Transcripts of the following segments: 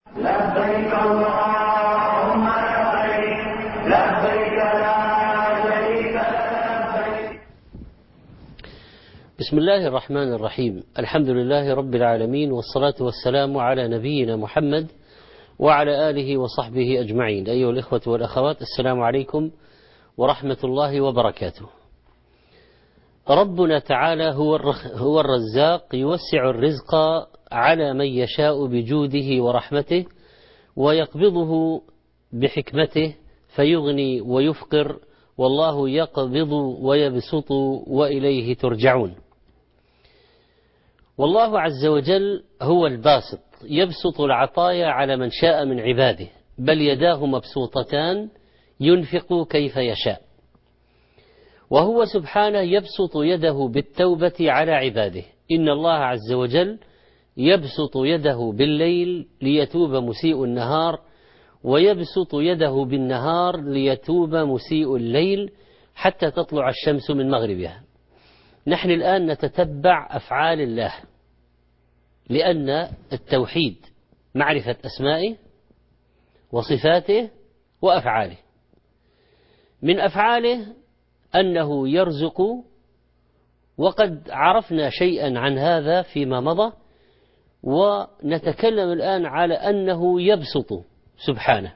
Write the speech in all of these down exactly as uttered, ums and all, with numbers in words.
لبيك اللهم لبيك لبيك لا شريك لك لبيك. بسم الله الرحمن الرحيم. الحمد لله رب العالمين، والصلاة والسلام على نبينا محمد وعلى آله وصحبه أجمعين. أيها الإخوة والأخوات، السلام عليكم ورحمة الله وبركاته. ربنا تعالى هو هو الرزاق، يوسع الرزق على من يشاء بجوده ورحمته، ويقبضه بحكمته فيغني ويفقر، والله يقبض ويبسط وإليه ترجعون. والله عز وجل هو الباسط، يبسط العطايا على من شاء من عباده، بل يداه مبسوطتان ينفق كيف يشاء. وهو سبحانه يبسط يده بالتوبة على عباده. إن الله عز وجل يبسط يده بالليل ليتوب مسيء النهار، ويبسط يده بالنهار ليتوب مسيء الليل حتى تطلع الشمس من مغربها. نحن الآن نتتبع أفعال الله، لأن التوحيد معرفة أسمائه وصفاته وأفعاله. من أفعاله أنه يرزق، وقد عرفنا شيئا عن هذا فيما مضى، ونتكلم الآن على أنه يبسط سبحانه،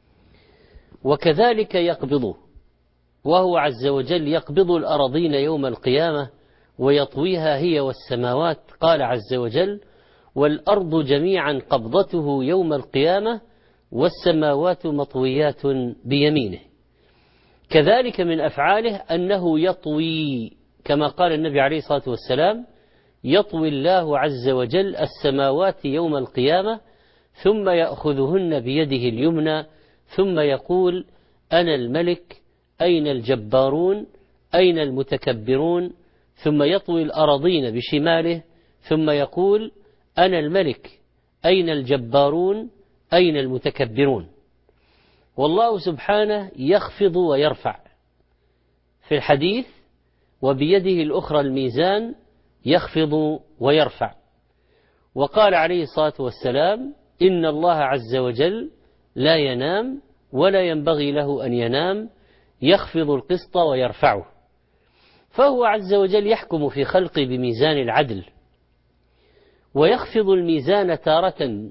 وكذلك يقبضه، وهو عز وجل يقبض الأراضين يوم القيامة ويطويها هي والسماوات. قال عز وجل: والأرض جميعا قبضته يوم القيامة والسماوات مطويات بيمينه. كذلك من أفعاله أنه يطوي، كما قال النبي عليه الصلاة والسلام: يطوي الله عز وجل السماوات يوم القيامة ثم يأخذهن بيده اليمنى ثم يقول: أنا الملك، أين الجبارون، أين المتكبرون؟ ثم يطوي الأراضين بشماله ثم يقول: أنا الملك، أين الجبارون، أين المتكبرون؟ والله سبحانه يخفض ويرفع في الحديث: وبيده الأخرى الميزان يخفض ويرفع. وقال عليه الصلاة والسلام: إن الله عز وجل لا ينام ولا ينبغي له أن ينام، يخفض القسط ويرفعه. فهو عز وجل يحكم في خلقه بميزان العدل، ويخفض الميزان تارة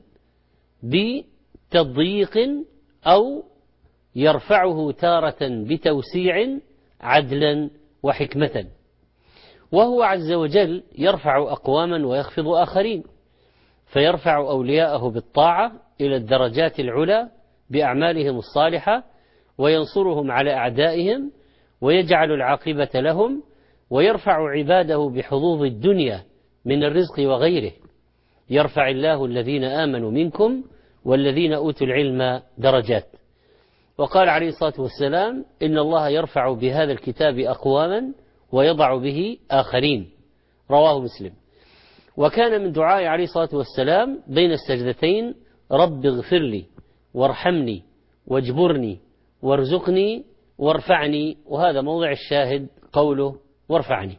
بتضييق أو يرفعه تارة بتوسيع عدلا وحكمة. وهو عز وجل يرفع أقواما ويخفض آخرين، فيرفع أولياءه بالطاعة إلى الدرجات العلى بأعمالهم الصالحة، وينصرهم على أعدائهم ويجعل العاقبة لهم، ويرفع عباده بحظوظ الدنيا من الرزق وغيره. يرفع الله الذين آمنوا منكم والذين أوتوا العلم درجات. وقال عليه الصلاة والسلام: إن الله يرفع بهذا الكتاب أقواما ويضع به آخرين. رواه مسلم. وكان من دعاء عليه الصلاة والسلام بين السجدتين: رب اغفر لي وارحمني واجبرني وارزقني وارفعني. وهذا موضع الشاهد، قوله وارفعني.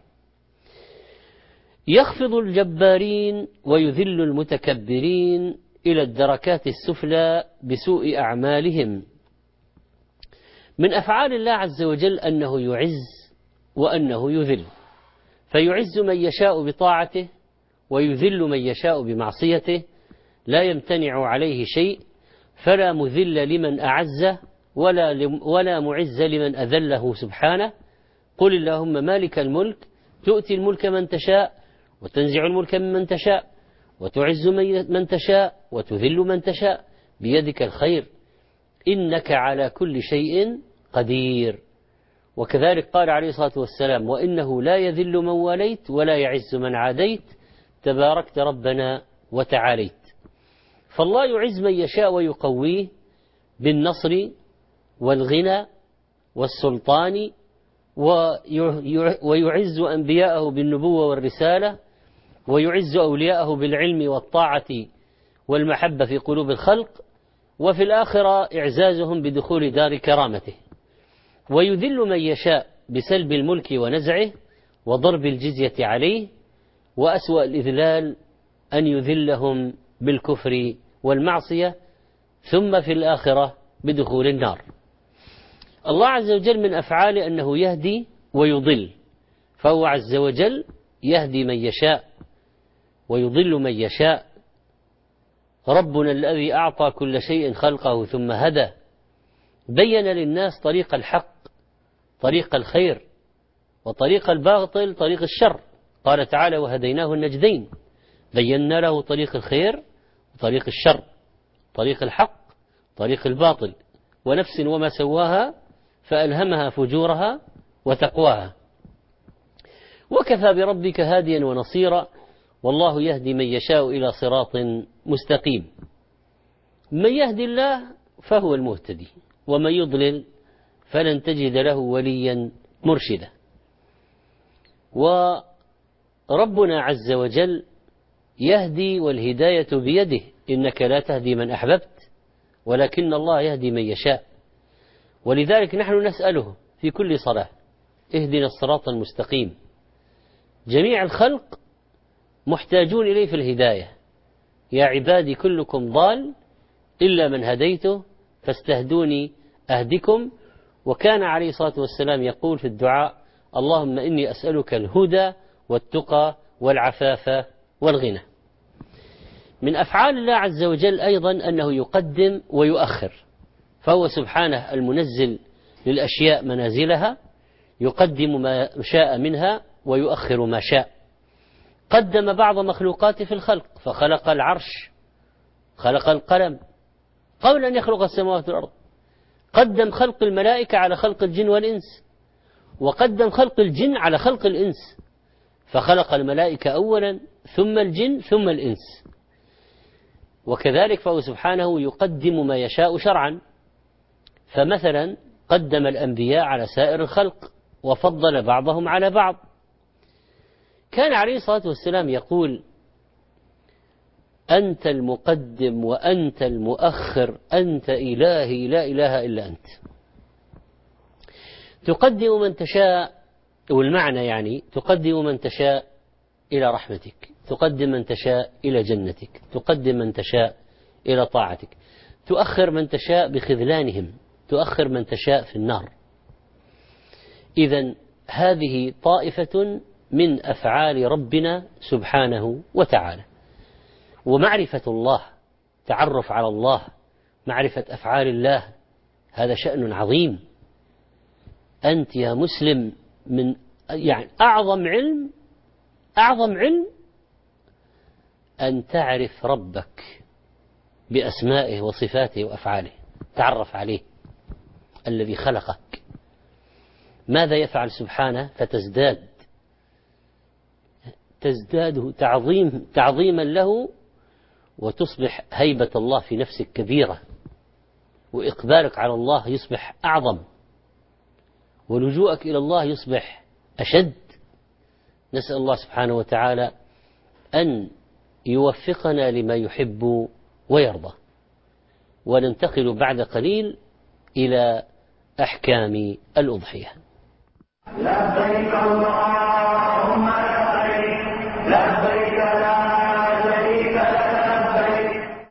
يخفض الجبارين ويذل المتكبرين إلى الدركات السفلى بسوء أعمالهم. من أفعال الله عز وجل أنه يعز وأنه يذل، فيعز من يشاء بطاعته ويذل من يشاء بمعصيته، لا يمتنع عليه شيء، فلا مذل لمن أعزه ولا ولا معز لمن أذله سبحانه. قل اللهم مالك الملك تؤتي الملك من تشاء وتنزع الملك ممن تشاء وتعز من تشاء وتذل من تشاء، بيدك الخير إنك على كل شيء قدير. وكذلك قال عليه الصلاة والسلام: وإنه لا يذل من واليت ولا يعز من عاديت، تباركت ربنا وتعاليت. فالله يعز من يشاء ويقويه بالنصر والغنى والسلطان، ويعز أنبياءه بالنبوة والرسالة، ويعز أولياءه بالعلم والطاعة والمحبة في قلوب الخلق، وفي الآخرة إعزازهم بدخول دار كرامته. ويذل من يشاء بسلب الملك ونزعه وضرب الجزية عليه، وأسوأ الإذلال أن يذلهم بالكفر والمعصية ثم في الآخرة بدخول النار. الله عز وجل من أفعاله أنه يهدي ويضل، فهو عز وجل يهدي من يشاء ويضل من يشاء. ربنا الذي أعطى كل شيء خلقه ثم هدى، بين للناس طريق الحق طريق الخير وطريق الباطل طريق الشر. قال تعالى: وهديناه النجدين، بينا له طريق الخير وطريق الشر، طريق الحق طريق الباطل. ونفس وما سواها فألهمها فجورها وتقواها. وكفى بربك هاديا ونصيرا، والله يهدي من يشاء إلى صراط مستقيم. من يهدي الله فهو المهتدي، ومن يضلل فلن تجد له وليا مرشدا. وربنا عز وجل يهدي والهداية بيده، إنك لا تهدي من أحببت ولكن الله يهدي من يشاء. ولذلك نحن نسأله في كل صلاة: اهدنا الصراط المستقيم. جميع الخلق محتاجون إليه في الهداية. يا عبادي كلكم ضال إلا من هديته فاستهدوني أهدكم. وكان عليه الصلاة والسلام يقول في الدعاء: اللهم إني أسألك الهدى والتقى والعفاف والغنى. من أفعال الله عز وجل أيضا أنه يقدم ويؤخر، فهو سبحانه المنزل للأشياء منازلها، يقدم ما شاء منها ويؤخر ما شاء. قدم بعض مخلوقاته في الخلق، فخلق العرش، خلق القلم قبل أن يخلق السماوات والأرض. قدم خلق الملائكة على خلق الجن والإنس، وقدم خلق الجن على خلق الإنس، فخلق الملائكة أولا ثم الجن ثم الإنس. وكذلك فهو سبحانه يقدم ما يشاء شرعا، فمثلا قدم الأنبياء على سائر الخلق وفضل بعضهم على بعض. كان عليه الصلاة والسلام يقول: أنت المقدم وأنت المؤخر، أنت إلهي لا إله إلا أنت. تقدم من تشاء، والمعنى يعني تقدم من تشاء إلى رحمتك، تقدم من تشاء إلى جنتك، تقدم من تشاء إلى طاعتك، تؤخر من تشاء بخذلانهم، تؤخر من تشاء في النار. إذن هذه طائفة من أفعال ربنا سبحانه وتعالى. ومعرفة الله، تعرف على الله، معرفة أفعال الله، هذا شأن عظيم. أنت يا مسلم من يعني أعظم علم أعظم علم أن تعرف ربك بأسمائه وصفاته وأفعاله، تعرف عليه الذي خلقك. ماذا يفعل سبحانه فتزداد تزداد تعظيم تعظيما له، وتصبح هيبة الله في نفسك كبيرة، وإقبالك على الله يصبح أعظم، ولجوءك إلى الله يصبح أشد. نسأل الله سبحانه وتعالى أن يوفقنا لما يحب ويرضى. وننتقل بعد قليل إلى أحكام الأضحية. لبيك اللهم لبيك، لبيك لا شريك لك لبيك.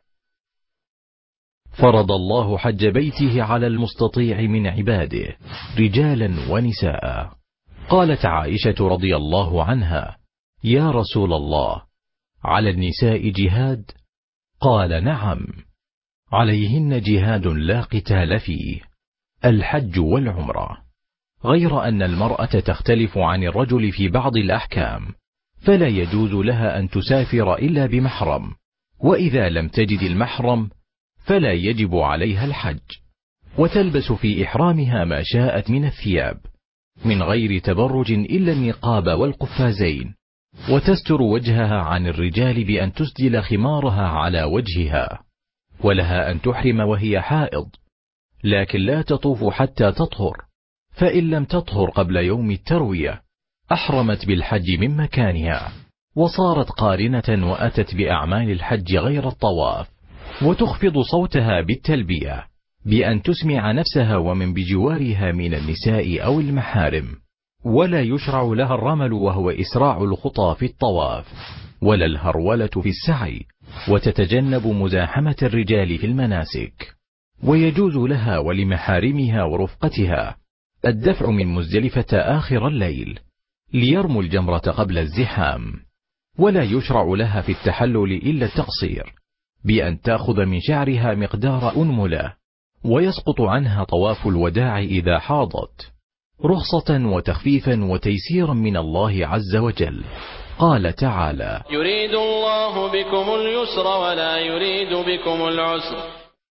فرض الله حج بيته على المستطيع من عباده رجالا ونساء. قالت عائشة رضي الله عنها: يا رسول الله، على النساء جهاد؟ قال: نعم، عليهن جهاد لا قتال فيه، الحج والعمرة، غير أن المرأة تختلف عن الرجل في بعض الأحكام، فلا يجوز لها أن تسافر إلا بمحرم، وإذا لم تجد المحرم فلا يجب عليها الحج، وتلبس في إحرامها ما شاءت من الثياب من غير تبرج إلا النقاب والقفازين، وتستر وجهها عن الرجال بأن تسدل خمارها على وجهها، ولها أن تحرم وهي حائض، لكن لا تطوف حتى تطهر، فإن لم تطهر قبل يوم التروية أحرمت بالحج من مكانها، وصارت قارنة وأتت بأعمال الحج غير الطواف، وتخفض صوتها بالتلبية بأن تسمع نفسها ومن بجوارها من النساء أو المحارم، ولا يشرع لها الرمل وهو إسراع الخطى في الطواف، ولا الهرولة في السعي، وتتجنب مزاحمة الرجال في المناسك. ويجوز لها ولمحارمها ورفقتها الدفع من مزدلفة آخر الليل ليرموا الجمرة قبل الزحام. ولا يشرع لها في التحلل إلا التقصير بأن تأخذ من شعرها مقدار أنملة، ويسقط عنها طواف الوداع إذا حاضت، رخصة وتخفيفا وتيسيرا من الله عز وجل. قال تعالى: يريد الله بكم اليسر ولا يريد بكم العسر.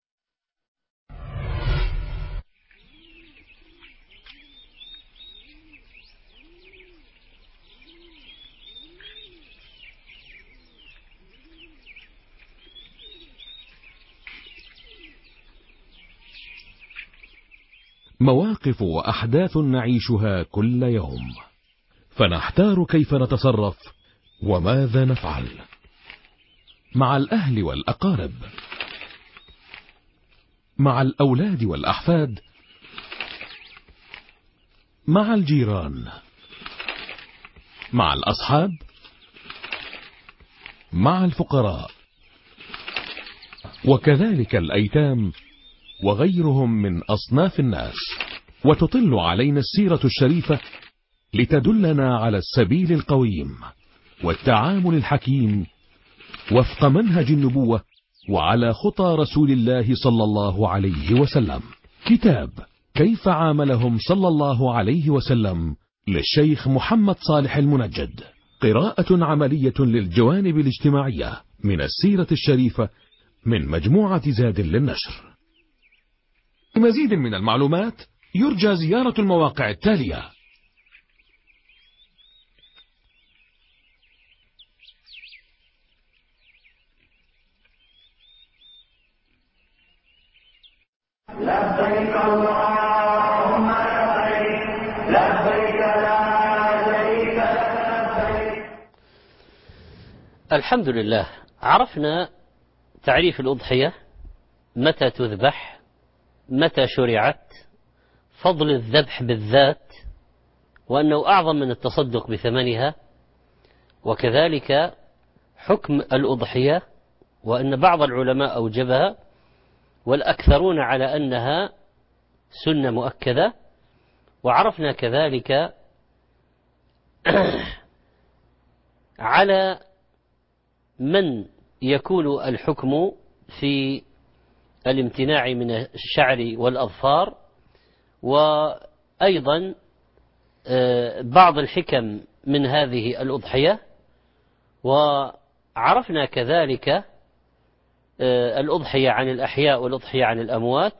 مواقف وأحداث نعيشها كل يوم، فنحتار كيف نتصرف وماذا نفعل مع الأهل والأقارب، مع الأولاد والأحفاد، مع الجيران، مع الأصحاب، مع الفقراء، وكذلك الأيتام وغيرهم من أصناف الناس. وتطل علينا السيرة الشريفة لتدلنا على السبيل القويم والتعامل الحكيم وفق منهج النبوة وعلى خطى رسول الله صلى الله عليه وسلم. كتاب كيف عاملهم صلى الله عليه وسلم للشيخ محمد صالح المنجد، قراءة عملية للجوانب الاجتماعية من السيرة الشريفة من مجموعة زاد للنشر. لمزيد من المعلومات يرجى زيارة المواقع التالية: لبيك اللهم لبيك، لبيك لا شريك لك لبيك. الحمد لله. عرفنا تعريف الأضحية، متى تذبح، متى شرعت، فضل الذبح بالذات، وأنه أعظم من التصدق بثمنها، وكذلك حكم الأضحية وأن بعض العلماء أوجبها والأكثرون على أنها سنة مؤكدة. وعرفنا كذلك على من يكون الحكم في الامتناع من الشعر والأظفار، وأيضا بعض الحكم من هذه الأضحية. وعرفنا كذلك الأضحية عن الأحياء والأضحية عن الأموات،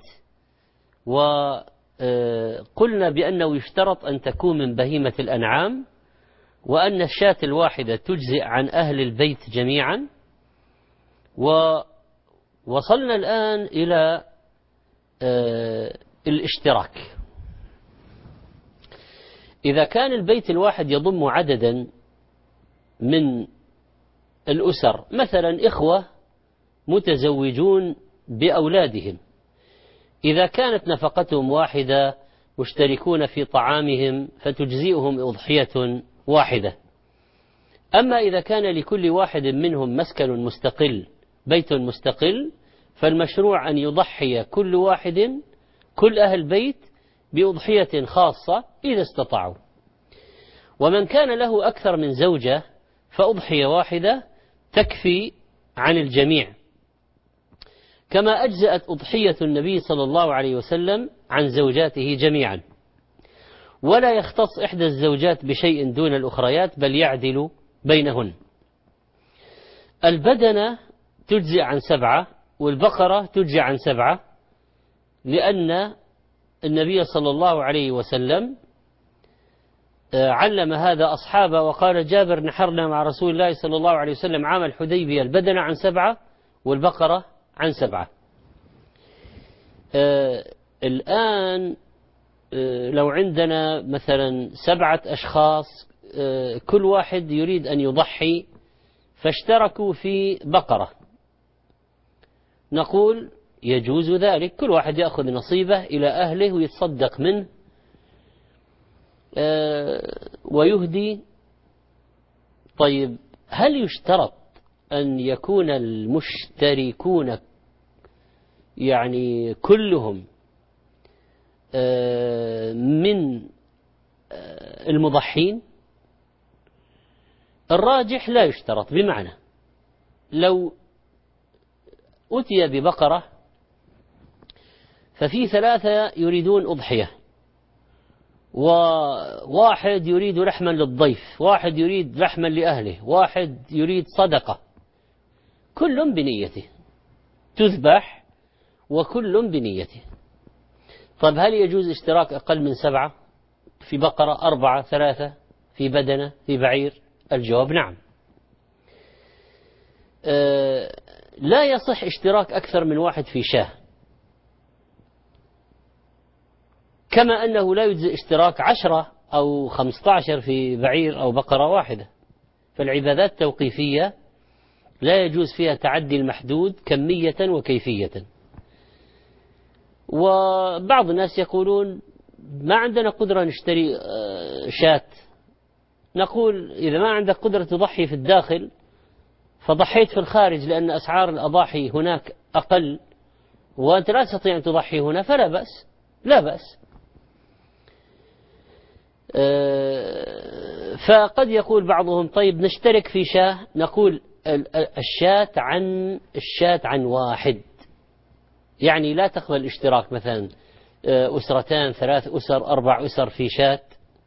وقلنا بأنه يشترط أن تكون من بهيمة الأنعام، وأن الشاة الواحدة تجزئ عن أهل البيت جميعا. ووصلنا الآن إلى الاشتراك. إذا كان البيت الواحد يضم عددا من الأسر، مثلا إخوة متزوجون بأولادهم، إذا كانت نفقتهم واحدة مشتركون في طعامهم فتجزئهم أضحية واحدة. أما إذا كان لكل واحد منهم مسكن مستقل، بيت مستقل، فالمشروع أن يضحي كل واحد، كل أهل بيت، بأضحية خاصة إذا استطاعوا. ومن كان له أكثر من زوجة فأضحية واحدة تكفي عن الجميع، كما أجزأت أضحية النبي صلى الله عليه وسلم عن زوجاته جميعا، ولا يختص إحدى الزوجات بشيء دون الأخريات، بل يعدل بينهن. البدنة تجزئ عن سبعة، والبقرة تجزئ عن سبعة، لأن النبي صلى الله عليه وسلم علم هذا أصحابه، وقال جابر: نحرنا مع رسول الله صلى الله عليه وسلم عام الحديبية البدنة عن سبعة والبقرة عن سبعة. آه الآن آه لو عندنا مثلا سبعة أشخاص، آه كل واحد يريد أن يضحي، فاشتركوا في بقرة، نقول يجوز ذلك، كل واحد يأخذ نصيبه إلى أهله ويتصدق منه آه ويهدي. طيب هل يشترط أن يكون المشتركون يعني كلهم من المضحين؟ الراجح لا يشترط، بمعنى لو أتي ببقرة ففي ثلاثة يريدون أضحية، وواحد يريد لحما للضيف، واحد يريد لحما لأهله، واحد يريد صدقة، كل بنيته تذبح وكل بنيته. طيب هل يجوز اشتراك أقل من سبعة في بقرة، أربعة، ثلاثة، في بدنة، في بعير؟ الجواب نعم. أه لا يصح اشتراك أكثر من واحد في شاه، كما أنه لا يجوز اشتراك عشرة أو خمسة عشر في بعير أو بقرة واحدة. فالعبادات توقيفية لا يجوز فيها تعدي المحدود كمية وكيفية. وبعض الناس يقولون ما عندنا قدرة نشتري شاة. نقول إذا ما عندك قدرة تضحي في الداخل فضحيت في الخارج، لأن أسعار الأضاحي هناك أقل وأنت لا تستطيع أن تضحي هنا، فلا بأس، لا بأس. فقد يقول بعضهم طيب نشترك في شاة، نقول الشاة عن الشاة عن واحد، يعني لا تقبل اشتراك مثلا أسرتان، ثلاث أسر، أربع أسر في شاة،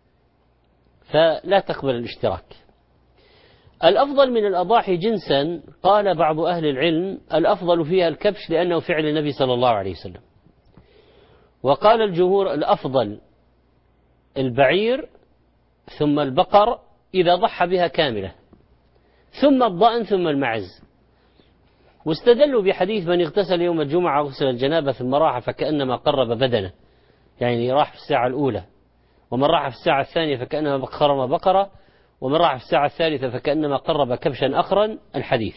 فلا تقبل الاشتراك. الأفضل من الأضاحي جنسا قال بعض أهل العلم الأفضل فيها الكبش لأنه فعل النبي صلى الله عليه وسلم. وقال الجمهور الأفضل البعير ثم البقر إذا ضحى بها كاملة، ثم الضأن ثم المعز. واستدلوا بحديث من اغتسل يوم الجمعة غسل الجنابة ثم راح فكأنما قرب بدنه، يعني راح في الساعة الأولى، ومن راح في الساعة الثانية فكأنما خرم بقرة، ومن راح في الساعة الثالثة فكأنما قرب كبشا أخرا، الحديث.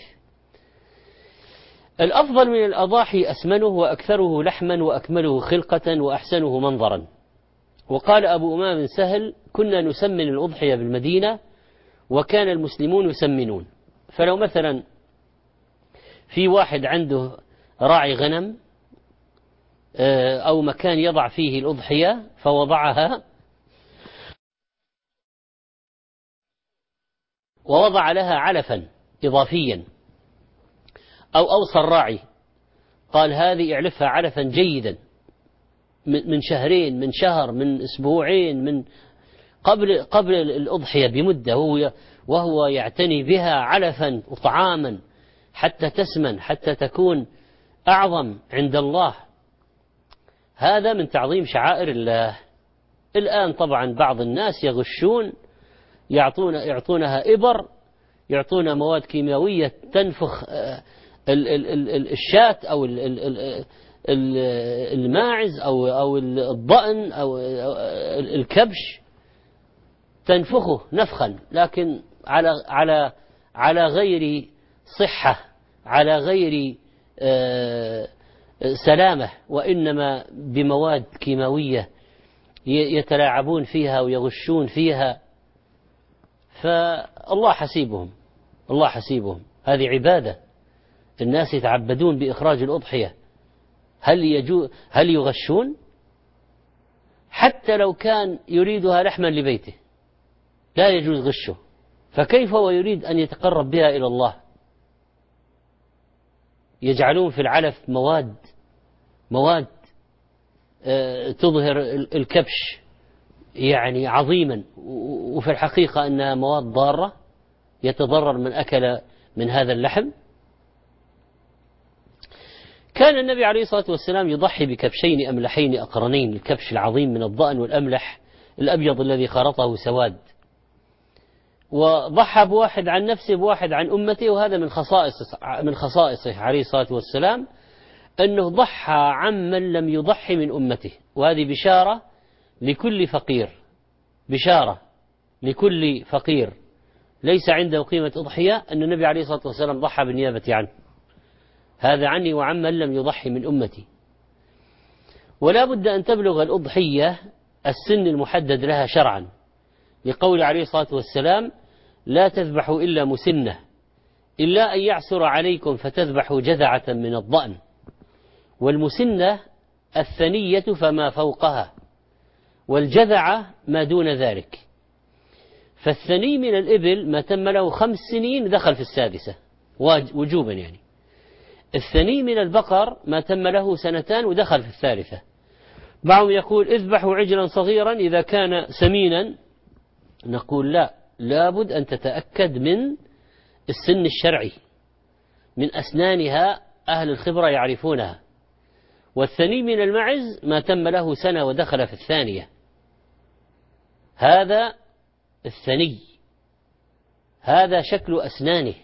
الأفضل من الأضاحي أسمنه وأكثره لحما وأكمله خلقة وأحسنه منظرا. وقال أبو أمام بن سهل كنا نسمن الأضحية بالمدينة وكان المسلمون يسمنون. فلو مثلا في واحد عنده راعي غنم أو مكان يضع فيه الأضحية فوضعها ووضع لها علفا إضافيا، أو أوصى الراعي قال هذه اعلفها علفا جيدا من شهرين، من شهر، من أسبوعين، من قبل قبل الأضحية بمدة، وهو وهو يعتني بها علفا وطعاما حتى تسمن، حتى تكون أعظم عند الله. هذا من تعظيم شعائر الله. الآن طبعا بعض الناس يغشون، يعطون يعطونها إبر، يعطون مواد كيميائية تنفخ الشاة أو الماعز أو أو الضأن أو الكبش، تنفخه نفخا، لكن على على على غير صحة، على غير سلامة، وإنما بمواد كيماوية يتلاعبون فيها ويغشون فيها. فالله حسيبهم، الله حسيبهم. هذه عبادة، الناس يتعبدون بإخراج الأضحية. هل يجو هل يغشون؟ حتى لو كان يريدها لحما لبيته لا يجوز غشه، فكيف هو يريد أن يتقرب بها إلى الله؟ يجعلون في العلف مواد مواد تظهر الكبش يعني عظيما، وفي الحقيقة أنها مواد ضارة يتضرر من أكل من هذا اللحم. كان النبي عليه الصلاة والسلام يضحي بكبشين أملحين أقرنين، الكبش العظيم من الضأن والأملح الأبيض الذي خرطه سواد، وضحى بواحد عن نفسه بواحد عن أمته. وهذا من خصائص من خصائصه عليه الصلاة والسلام أنه ضحى عمن لم يضحي من أمته. وهذه بشارة لكل فقير، بشارة لكل فقير ليس عنده قيمة أضحية أن النبي عليه الصلاة والسلام ضحى بالنيابة عنه. هذا عني وعمن لم يضحي من أمتي. ولا بد أن تبلغ الأضحية السن المحدد لها شرعا، لقول عليه الصلاة والسلام لا تذبحوا إلا مسنة إلا أن يعسر عليكم فتذبحوا جذعة من الضأن، والمسنة الثنية فما فوقها، والجذعة ما دون ذلك. فالثني من الإبل ما تم له خمس سنين دخل في السادسة وجوبا يعني. الثني من البقر ما تم له سنتان ودخل في الثالثة. بعضهم يقول اذبحوا عجلا صغيرا إذا كان سمينا، نقول لا، لابد أن تتأكد من السن الشرعي، من أسنانها أهل الخبرة يعرفونها. والثني من المعز ما تم له سنة ودخل في الثانية، هذا الثني، هذا شكل أسنانه،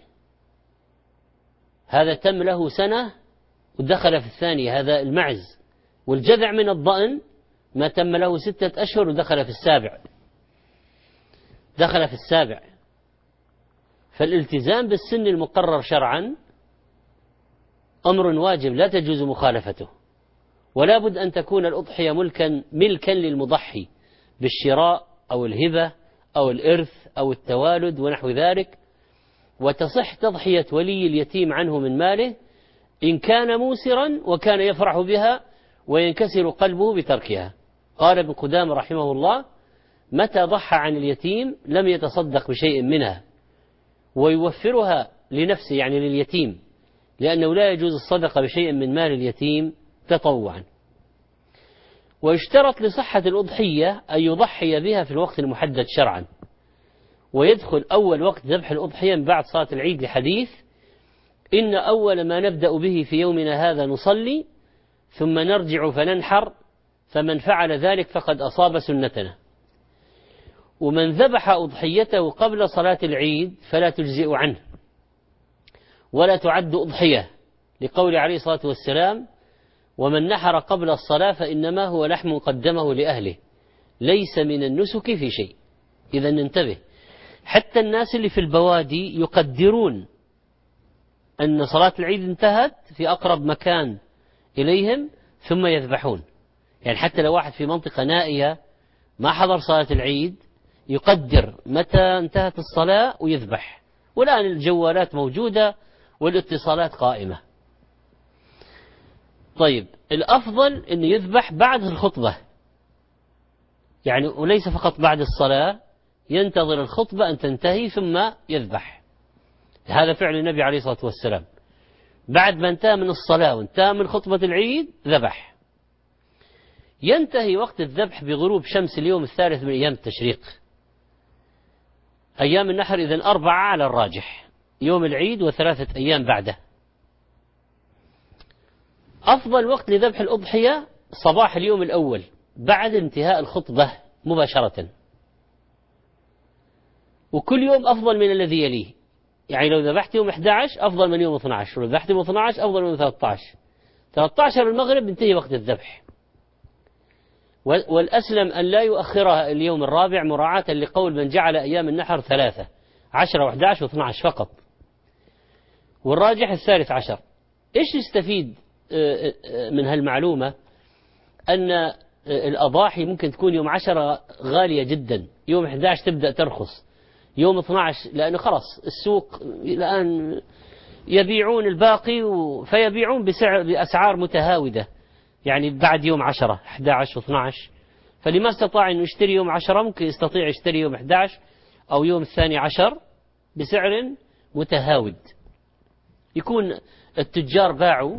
هذا تم له سنة ودخل في الثانية، هذا المعز. والجذع من الضأن ما تم له ستة أشهر ودخل في السابع، دخل في السابع. فالالتزام بالسن المقرر شرعا أمر واجب لا تجوز مخالفته، ولا بد أن تكون الأضحية ملكا ملكا للمضحي بالشراء أو الهبة أو الإرث أو التوالد ونحو ذلك، وتصح تضحية ولي اليتيم عنه من ماله إن كان موسرا وكان يفرح بها وينكسر قلبه بتركها. قال ابن قدامة رحمه الله: متى ضحى عن اليتيم لم يتصدق بشيء منها ويوفرها لنفسه، يعني لليتيم، لأنه لا يجوز الصدقة بشيء من مال اليتيم تطوعا. ويشترط لصحة الأضحية أن يضحي بها في الوقت المحدد شرعا، ويدخل أول وقت ذبح الأضحية من بعد صلاة العيد لحديث: إن أول ما نبدأ به في يومنا هذا نصلي ثم نرجع فننحر، فمن فعل ذلك فقد أصاب سنتنا. ومن ذبح أضحيته قبل صلاة العيد فلا تجزئ عنه ولا تعد أضحية، لقول عليه الصلاة والسلام: ومن نحر قبل الصلاة فإنما هو لحم قدمه لأهله ليس من النسك في شيء. إذا ننتبه، حتى الناس اللي في البوادي يقدرون أن صلاة العيد انتهت في أقرب مكان إليهم ثم يذبحون. يعني حتى لو واحد في منطقة نائية ما حضر صلاة العيد يقدر متى انتهت الصلاة ويذبح. والآن الجوالات موجودة والاتصالات قائمة. طيب، الأفضل أن يذبح بعد الخطبة، يعني وليس فقط بعد الصلاة، ينتظر الخطبة أن تنتهي ثم يذبح. هذا فعل النبي عليه الصلاة والسلام، بعد ما انتهى من الصلاة وانتهى من خطبة العيد ذبح. ينتهي وقت الذبح بغروب شمس اليوم الثالث من أيام التشريق. أيام النحر إذن أربعة على الراجح، يوم العيد وثلاثة أيام بعده. أفضل وقت لذبح الأضحية صباح اليوم الأول بعد انتهاء الخطبة مباشرة، وكل يوم أفضل من الذي يليه. يعني لو ذبحت يوم أحد عشر أفضل من يوم اثني عشر، ولو ذبحت يوم اثني عشر أفضل من ثلاثة عشر. ثلاثة عشر المغرب انتهي وقت الذبح. والأسلم أن لا يؤخرها اليوم الرابع مراعاة لقول من جعل أيام النحر ثلاثة عشر وأحد عشر واثني عشر فقط، والراجح الثالث عشر. إيش نستفيد من هالمعلومة؟ أن الأضاحي ممكن تكون يوم عشرة غالية جدا، يوم أحد عشر تبدأ ترخص، يوم اثني عشر لأنه خلاص السوق الآن يبيعون الباقي فيبيعون بسعر بأسعار متهاودة، يعني بعد يوم عشرة أحد عشر واثني عشر. فلما استطاع أن يشتري يوم عشرة ممكن يستطيع يشتري يوم أحد عشر أو يوم الثاني عشر بسعر متهاود. يكون التجار باعوا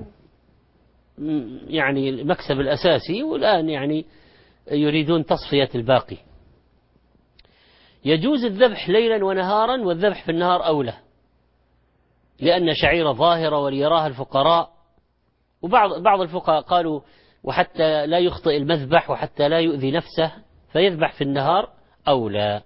يعني المكسب الأساسي، والآن يعني يريدون تصفية الباقي. يجوز الذبح ليلا ونهارا، والذبح في النهار أولى لأن شعيرة ظاهرة وليراها الفقراء. وبعض بعض الفقهاء قالوا وحتى لا يخطئ المذبح وحتى لا يؤذي نفسه فيذبح في النهار أولى.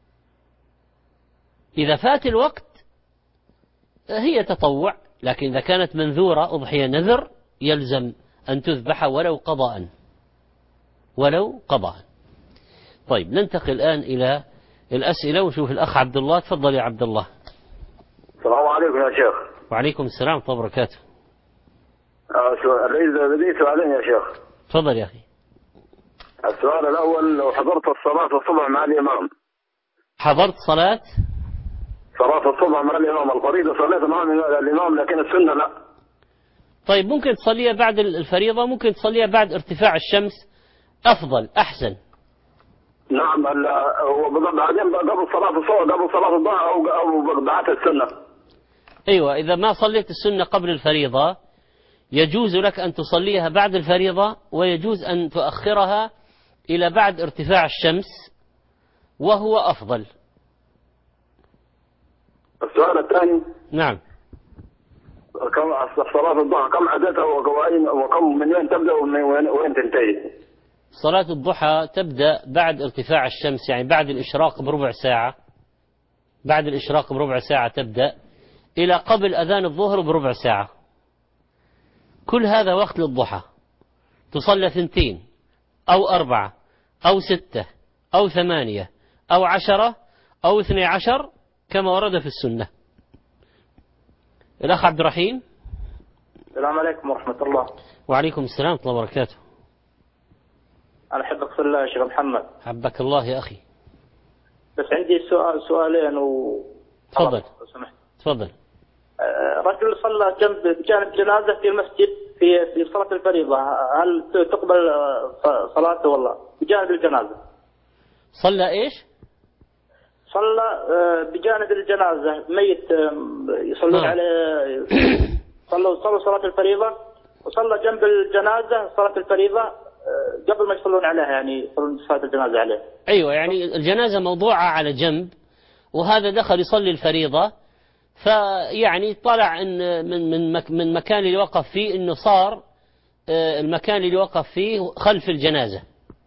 إذا فات الوقت هي تطوع، لكن إذا كانت منذورة أضحية نذر يلزم أن تذبح ولو قضاء ولو قضاء. طيب، ننتقل الآن إلى الأسئلة ونشوف الأخ عبد الله. تفضل يا عبد الله. السلام عليكم يا شيخ. وعليكم السلام ورحمة الله وبركاته. لدي سؤالين يا شيخ. تفضل يا أخي. السؤال الأول: لو حضرت الصلاة الصبح مع الإمام. حضرت صلاة صلاة الصبح مع الإمام، الفريضة صليت مع الإمام لكن السنة لا. طيب ممكن تصليها بعد الفريضة، ممكن تصليها بعد ارتفاع الشمس، أفضل أحسن. نعم هو بعدين قبل صلاة الصبح قبل صلاة الضحى أو أو بعد السنة. أيوة، إذا ما صليت السنة قبل الفريضة يجوز لك أن تصليها بعد الفريضة، ويجوز أن تؤخرها إلى بعد ارتفاع الشمس وهو أفضل. السؤال الثاني. نعم. كم صلاة الضحى كم عددها وكم من وين تبدأ ومن وين تنتهي؟ صلاة الضحى تبدأ بعد ارتفاع الشمس، يعني بعد الإشراق بربع ساعة. بعد الإشراق بربع ساعة تبدأ إلى قبل أذان الظهر بربع ساعة. كل هذا وقت للضحى. تصلى ثنتين أو أربعة أو ستة أو ثمانية أو عشرة أو اثني عشر كما ورد في السنة. الأخ عبد الرحيم. السلام عليكم ورحمة الله. وعليكم السلام ورحمة الله وبركاته. أنا أحبك في الله يا شيخ محمد. حبك الله يا أخي. بس عندي سؤال سؤالين و تفضل. تفضل. رجل صلى جنب بجانب جنازة في المسجد في في صلاة الفريضة، هل تقبل صلاته والله بجانب الجنازة؟ صلى إيش؟ صلى بجانب الجنازة ميت يصلون عليه، صلوا صلوا صلاة الفريضة وصلى جنب الجنازة صلاة الفريضة قبل ما يصلون عليها، يعني يصلون صلاة الجنازة عليه. أيوة، يعني الجنازة موضوعة على جنب وهذا دخل يصلي الفريضة، فيعني طلع إن من من من مكان اللي وقف فيه إنه صار المكان اللي وقف فيه خلف الجنازة،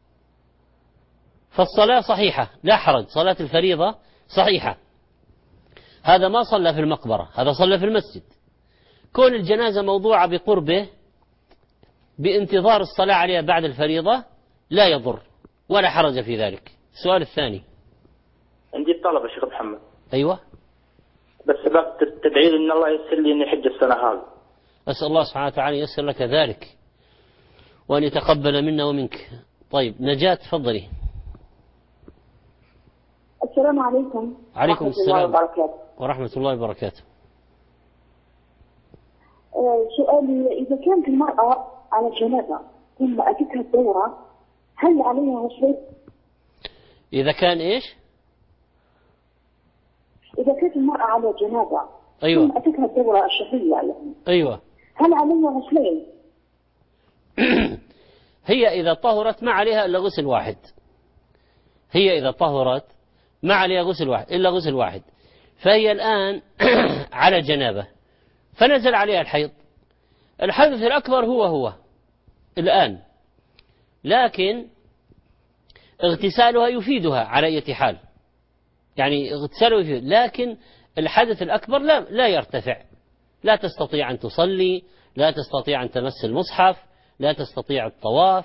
فالصلاة صحيحة لا حرج، صلاة الفريضة صحيحة. هذا ما صلى في المقبرة، هذا صلى في المسجد. كون الجنازة موضوعة بقربه بانتظار الصلاة عليها بعد الفريضة لا يضر ولا حرج في ذلك. السؤال الثاني. عندي الطلب يا شيخ محمد. أيوة. بس سبب تدعي لي إن الله يسر لي إني حج السنة هذه. أسأل الله سبحانه وتعالى يسر لك ذلك وأن يتقبل منا ومنك. طيب نجاة تفضلي. السلام عليكم. عليكم السلام ورحمة الله وبركاته. أه سؤالي، إذا كانت المرأة على جنازة ثم أتتها الدورة هل عليها غسل؟ إذا كان إيش؟ إذا كانت المرأة على جنازة أيوة. ثم أتتها الدورة الشهرية يعني. أيوة. هل عليها غسلين؟ هي إذا طهرت ما عليها إلا غسل واحد. هي إذا طهرت ما عليها غسل واحد إلا غسل واحد. فهي الآن على جنابة فنزل عليها الحيض. الحدث الأكبر هو هو الآن، لكن اغتسالها يفيدها على أي حال، يعني اغتسالها يفيد، لكن الحدث الأكبر لا لا يرتفع. لا تستطيع أن تصلي، لا تستطيع أن تمس المصحف، لا تستطيع الطواف.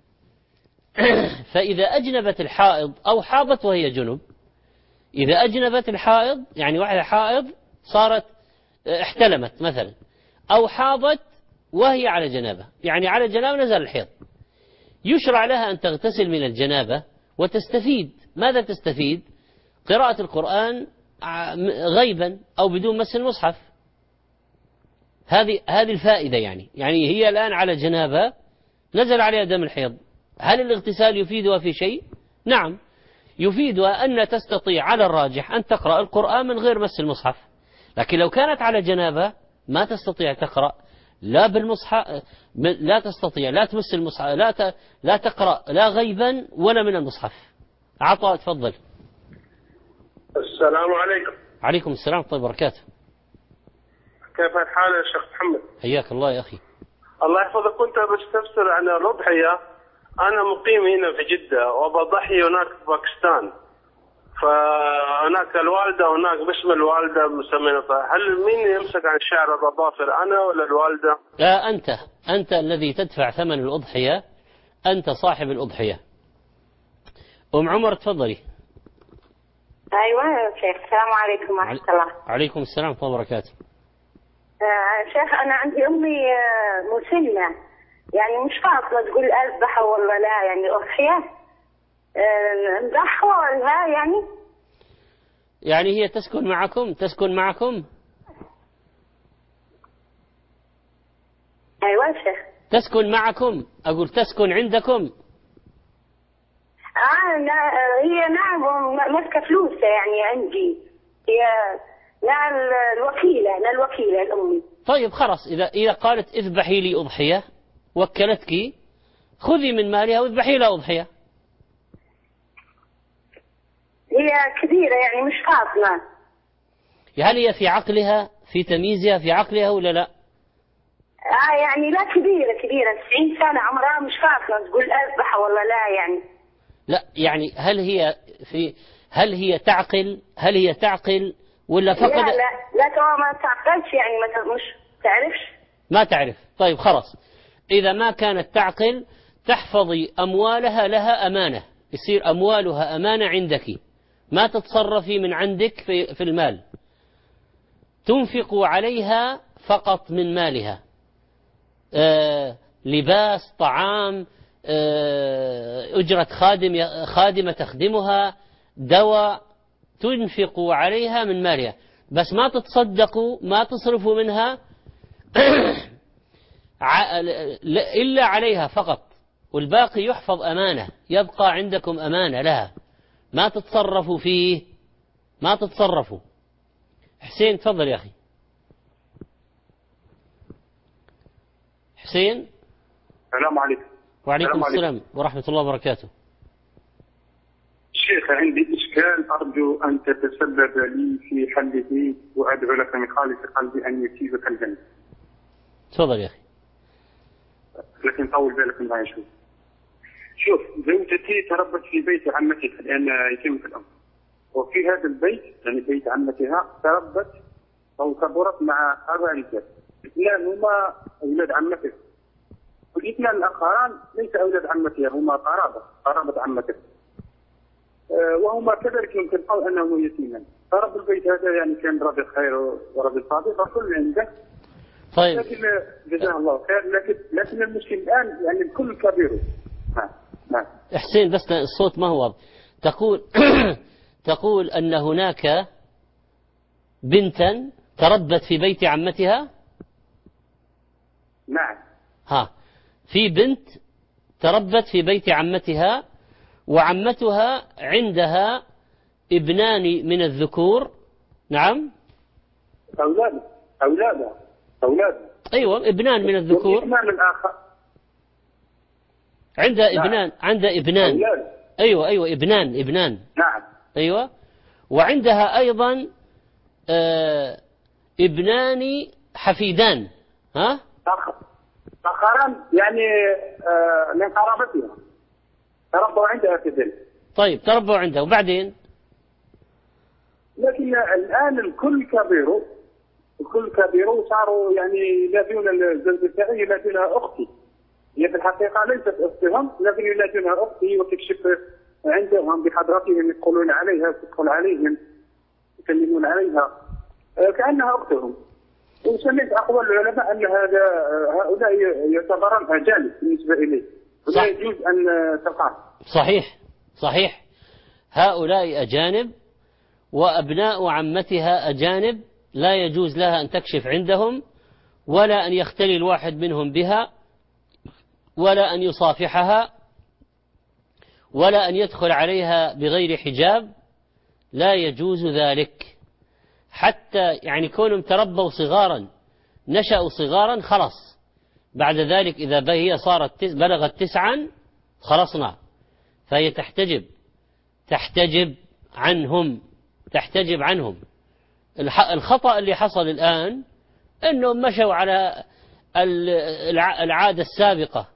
فإذا أجنبت الحائض أو حاضت وهي جنب، إذا أجنبت الحائض يعني واحدة حائض صارت احتلمت مثلا، أو حاضت وهي على جنابة، يعني على جنابة نزل الحيض، يشرع لها أن تغتسل من الجنابة وتستفيد. ماذا تستفيد؟ قراءة القرآن غيبا أو بدون مس المصحف. هذه هذه الفائدة. يعني يعني هي الآن على جنابة نزل عليها دم الحيض، هل الاغتسال يفيدها في شيء؟ نعم يفيدها أن تستطيع على الراجح أن تقرأ القرآن من غير مس المصحف. لكن لو كانت على جنابة ما تستطيع تقرأ لا بالمصحف، لا تستطيع لا تمس المصحف، لا ت... لا تقرأ لا غيبا ولا من المصحف. عطاء تفضل. السلام عليكم. عليكم السلام ورحمة الله وبركاته. كيف الحال يا شيخ محمد؟ حياك الله يا أخي. الله يحفظك. كنت بستفسر عن الأضحية. أنا مقيم هنا في جدة وبضحي هناك في باكستان، فهناك الوالدة هناك باسم الوالدة مسمينها. هل مين يمسك عن شعر الأظافر، أنا ولا الوالدة؟ لا أنت أنت الذي تدفع ثمن الأضحية، أنت صاحب الأضحية. أم عمر تفضلي. أيوة يا شيخ. السلام عليكم ورحمة الله. عليكم السلام ورحمة الله وبركاته. آه شيخ أنا عندي أمي مسنة، يعني مش فاضلة تقول أذبح ولا لا، يعني أضحية نضحى ولا يعني؟ يعني هي تسكن معكم تسكن معكم أيوة شيخ. تسكن معكم، أقول تسكن عندكم. آه لا هي نعم ماسكة فلوسها يعني عندي، هي لا الوكيلة لا الوكيلة الأمي. طيب خلاص، إذا إذا قالت اذبحي لي أضحية وكلتك، خذي من مالها واذبحي لها أضحية. هي كبيرة يعني مش فاطمة. هل هي في عقلها، في تمييزها في عقلها ولا لا؟ آه يعني لا كبيرة كبيرة تسعين سنة عمرها، مش فاطمة تقول أذبح ولا لا يعني. لا يعني هل هي في هل هي تعقل هل هي تعقل ولا فقط؟ لا لا لا ترى ما تعقلش يعني ما مش تعرفش. ما تعرف. طيب خلاص، إذا ما كانت تعقل تحفظي أموالها لها أمانة، يصير أموالها أمانة عندك، ما تتصرفي من عندك في, في المال، تنفق عليها فقط من مالها، آه لباس، طعام، آه أجرة خادم خادمة تخدمها، دواء، تنفق عليها من مالها، بس ما تتصدقوا ما تصرفوا منها إلا عليها فقط، والباقي يحفظ أمانة، يبقى عندكم أمانة لها، ما تتصرفوا فيه، ما تتصرفوا. حسين تفضل يا أخي. حسين. السلام عليكم. وعليكم السلام ورحمة الله وبركاته. شيخ عندي إشكال أرجو أن تتسبب لي في حله، وأدعو لك من خالص قلبي أن يسيبك الجنة. تفضل يا أخي. لكن طول بالك معي شوي. شوف، زوجتي تربت في بيت عمتها لأن يتم الأمر، وفي هذا البيت يعني بيت عمتها تربت أو كبرت مع أربع رجال، اثنان هما أولاد عمتها، والاثنان الآخران ليس أولاد عمتها، هما قرابة قرابة عمتها، وهما كذلك يمكن قول أنه يتيمان. فرب البيت هذا يعني كان رجل خير ورجل صادق وكل عنده. طيب. لكن جزاه الله خير، لكن لكن المشكل الآن يعني الكل كبير. نعم نعم. حسين بس الصوت ما هو واضح. تقول تقول أن هناك بنتا تربت في بيت عمتها. نعم. ها، في بنت تربت في بيت عمتها، وعمتها عندها ابنان من الذكور. نعم. أولاد أولاد أولاد أيوة، ابنان من الذكور. والابنان الآخر عندها نعم. ابنان عندها ابنان أولاد. أيوة أيوة ابنان ابنان نعم. أيوة. وعندها أيضا آه ابنان حفيدان. ها آخران يعني آه من قرابتها تربوا عندها في ذلك. طيب تربوا عندها وبعدين؟ لكن الآن الكل كبيروا الكل كبيروا وصاروا يعني ينادون الزوجة تاعي ينادونها أختي، هي في الحقيقة ليست أختهم لكن ينادونها أختي، وتكشف عندهم بحضرتهم يدخلون عليها وتدخل عليهم يكلمون عليها كأنها أختهم. وسمعت أقوال العلماء أن هذا هؤلاء يعتبرون أجانب بالنسبة إليه ولا يجوز أن تقع. صحيح صحيح، هؤلاء أجانب وأبناء عمتها أجانب، لا يجوز لها أن تكشف عندهم ولا أن يختلي الواحد منهم بها ولا أن يصافحها ولا أن يدخل عليها بغير حجاب، لا يجوز ذلك. حتى يعني كونهم تربوا صغارا نشأوا صغارا خلاص، بعد ذلك إذا هي صارت بلغت تسعا خلصنا، فهي تحتجب تحتجب عنهم تحتجب عنهم. الخطأ اللي حصل الآن أنهم مشوا على العادة السابقة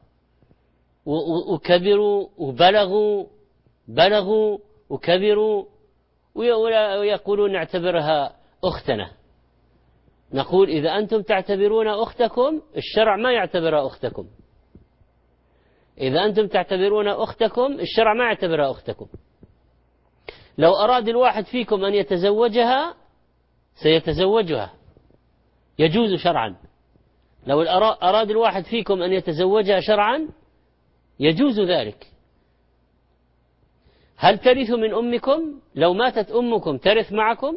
وكبروا وبلغوا بلغوا وكبروا ويقولون نعتبرها أختنا. نقول إذا أنتم تعتبرون أختكم الشرع ما يعتبرها أختكم، إذا أنتم تعتبرون أختكم الشرع ما يعتبرها أختكم. لو أراد الواحد فيكم أن يتزوجها سيتزوجها، يجوز شرعا. لو أراد الواحد فيكم أن يتزوجها شرعا يجوز ذلك. هل ترث من أمكم؟ لو ماتت أمكم ترث معكم؟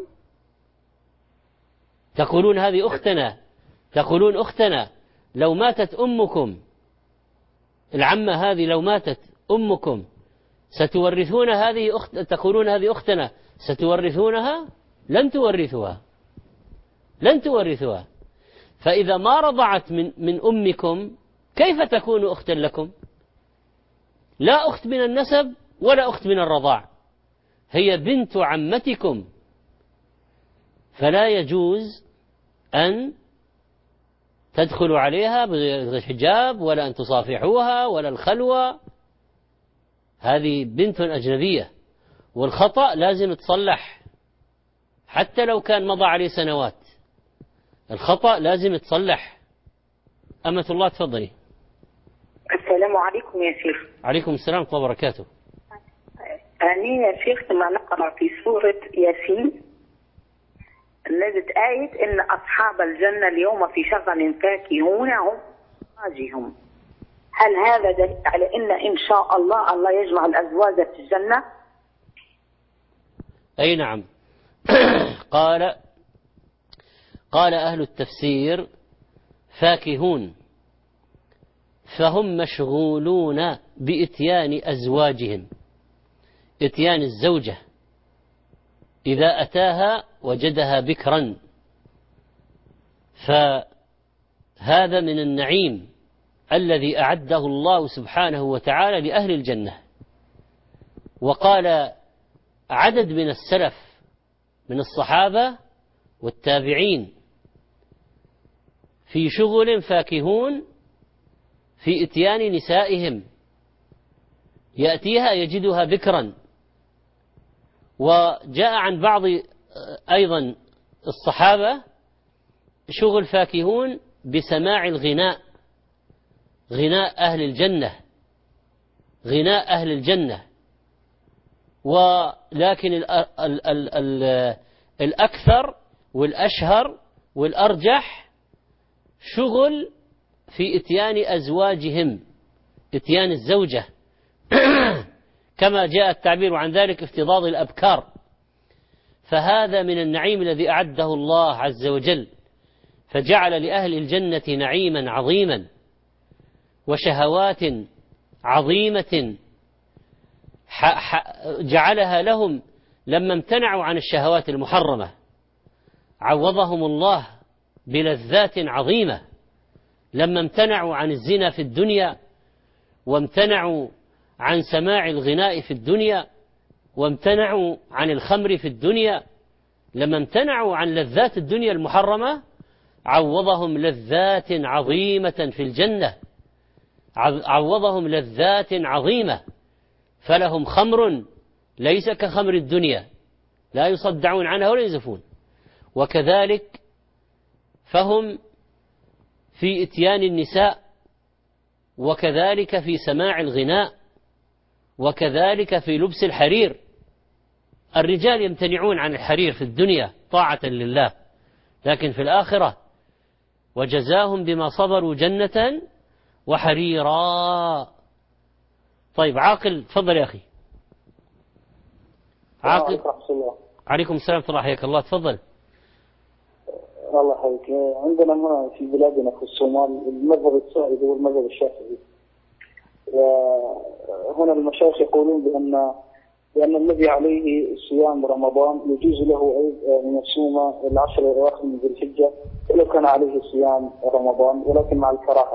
تقولون هذه أختنا، تقولون أختنا لو ماتت أمكم، العمة هذه لو ماتت أمكم ستورثون هذه أخت، تقولون هذه أختنا ستورثونها؟ لن تورثوها، لن تورثوها. فإذا ما رضعت من من أمكم كيف تكون أختا لكم؟ لا أخت من النسب ولا أخت من الرضاع، هي بنت عمتكم، فلا يجوز أن تدخلوا عليها بالحجاب ولا أن تصافحوها ولا الخلوة، هذه بنت أجنبية، والخطأ لازم تصلح حتى لو كان مضى عليه سنوات، الخطأ لازم تصلح. أمة الله تفضلي. السلام عليكم يا شيخ. عليكم السلام ورحمة الله وبركاته. أنا يا شيخ لما نقرأ في سورة ياسين نجد آية إن أصحاب الجنة اليوم في شغل فاكهون هم أزواجهم، هل هذا دليل على إن إن شاء الله الله يجمع الأزواج في الجنة؟ أي نعم. قال قال أهل التفسير فاكهون، فهم مشغولون بإتيان أزواجهم، إتيان الزوجة إذا أتاها وجدها بكرا، فهذا من النعيم الذي أعده الله سبحانه وتعالى لأهل الجنة. وقال عدد من السلف من الصحابة والتابعين في شغل فاكهون في إتيان نسائهم، يأتيها يجدها بكرا. وجاء عن بعض أيضا الصحابة شغل فاكهون بسماع الغناء، غناء أهل الجنة، غناء أهل الجنة. ولكن ال ال ال ال الأكثر والأشهر والأرجح شغل في إتيان أزواجهم، إتيان الزوجة، كما جاء التعبير عن ذلك افتضاض الأبكار. فهذا من النعيم الذي أعده الله عز وجل، فجعل لأهل الجنة نعيما عظيما وشهوات عظيمة جعلها لهم لما امتنعوا عن الشهوات المحرمة، عوضهم الله بلذات عظيمة. لما امتنعوا عن الزنا في الدنيا، وامتنعوا عن سماع الغناء في الدنيا، وامتنعوا عن الخمر في الدنيا، لما امتنعوا عن لذات الدنيا المحرمة عوضهم لذات عظيمة في الجنة، عوضهم لذات عظيمة، فلهم خمر ليس كخمر الدنيا لا يصدعون عنها ولا ينزفون. وكذلك فهم في إتيان النساء، وكذلك في سماع الغناء، وكذلك في لبس الحرير. الرجال يمتنعون عن الحرير في الدنيا طاعة لله، لكن في الآخرة وجزاهم بما صبروا جنة وحريرا. طيب عاقل تفضل يا أخي. عاقل. عليكم السلام ورحمة الله، حياك الله، تفضل. الله يحييك. عندنا هنا في بلادنا في الصومال المذهب السائد هو المذهب الشافعي، وهنا المشايخ يقولون بأن بأن الذي عليه صيام رمضان يجوز له أن يصوم العشر الأواخر من ذي الحجة ولو كان عليه صيام رمضان، ولكن مع الكراهة.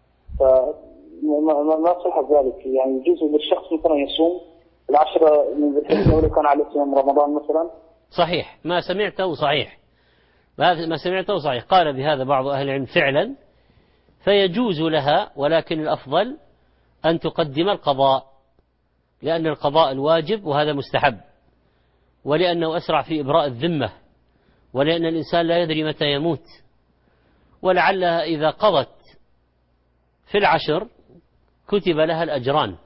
فما صح ذلك؟ يعني يجوز للشخص مثلا يصوم العشر من ذي الحجة ولو كان عليه صيام رمضان مثلا؟ صحيح، ما سمعته صحيح، ما سمعته صحيح. قال بهذا بعض أهل العلم فعلا، فيجوز لها، ولكن الأفضل أن تقدم القضاء، لأن القضاء الواجب وهذا مستحب، ولأنه أسرع في إبراء الذمة، ولأن الإنسان لا يدري متى يموت، ولعلها إذا قضت في العشر كتب لها الأجران،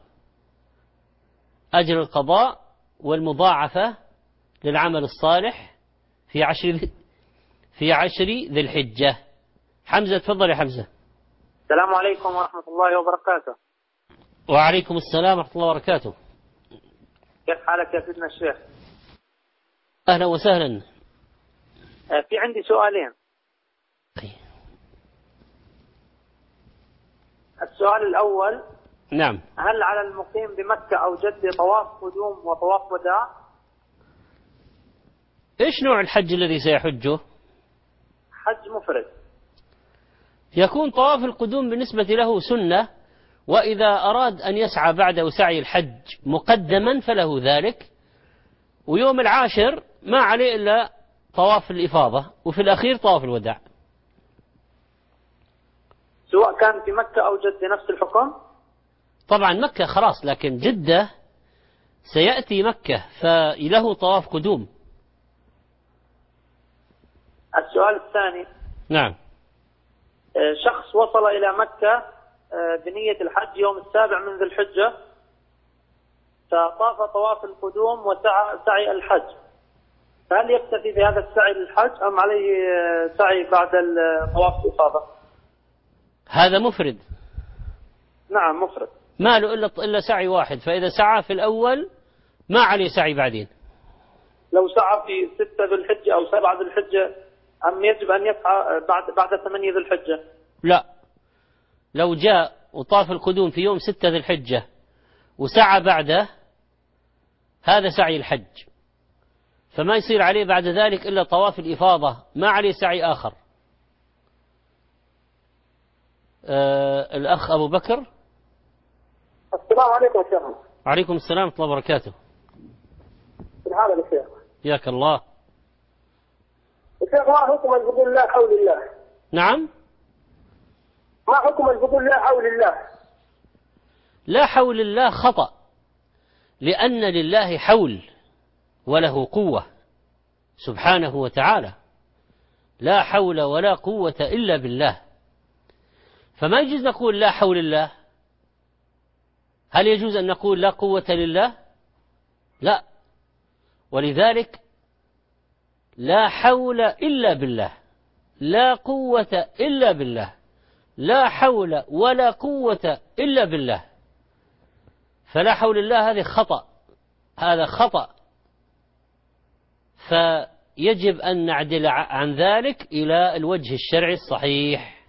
أجر القضاء والمضاعفة للعمل الصالح في عشر في عشر ذي الحجة. حمزة تفضل يا حمزة. السلام عليكم ورحمة الله وبركاته. وعليكم السلام ورحمة الله وبركاته. كيف حالك يا سيدنا الشيخ؟ أهلا وسهلا. في عندي سؤالين. السؤال الأول: نعم. هل على المقيم بمكة أو جدة طواف قدوم وطواف وداع؟ إيش نوع الحج الذي سيحجه؟ حج مفرد. يكون طواف القدوم بالنسبة له سنة، وإذا أراد أن يسعى بعد سعي الحج مقدما فله ذلك، ويوم العاشر ما عليه إلا طواف الإفاضة، وفي الأخير طواف الوداع. سواء كان في مكة أو جدة نفس الحكم؟ طبعا مكة خلاص، لكن جدة سيأتي مكة فله طواف قدوم. السؤال الثاني: نعم. شخص وصل إلى مكة بنية الحج يوم السابع من ذي الحجة، فطاف طواف القدوم وسعى سعي الحج، فهل يكتفي بهذا السعي للحج أم عليه سعي بعد طواف الإفاضة؟ هذا مفرد. نعم مفرد. ما له إلا إلا سعي واحد، فإذا سعى في الأول ما عليه سعي بعدين. لو سعى في ستة ذي الحجة أو سبعة ذي الحجة أم يجب أن يسعى بعد بعد ثمانية ذي الحجة؟ لا، لو جاء وطاف القدوم في يوم ستة ذي الحجة وسعى بعده هذا سعي الحج، فما يصير عليه بعد ذلك إلا طواف الإفاضة، ما عليه سعي آخر. آه الأخ أبو بكر. السلام عليكم يا شيخ. عليكم السلام ورحمة الله وبركاته. كيف حالك يا شيخ؟ ياك الله. يا شيخ، ما حكم الفضول لا حول الله؟ نعم. ما حكم الفضول لا حول الله؟ لا حول الله خطأ، لأن لله حول وله قوة سبحانه وتعالى، لا حول ولا قوة إلا بالله، فما يجوز نقول لا حول الله. هل يجوز أن نقول لا قوة لله؟ لا، ولذلك لا حول إلا بالله، لا قوة إلا بالله، لا حول ولا قوة إلا بالله. فلا حول الله هذه خطأ، هذا خطأ، فيجب أن نعدل عن ذلك إلى الوجه الشرعي الصحيح.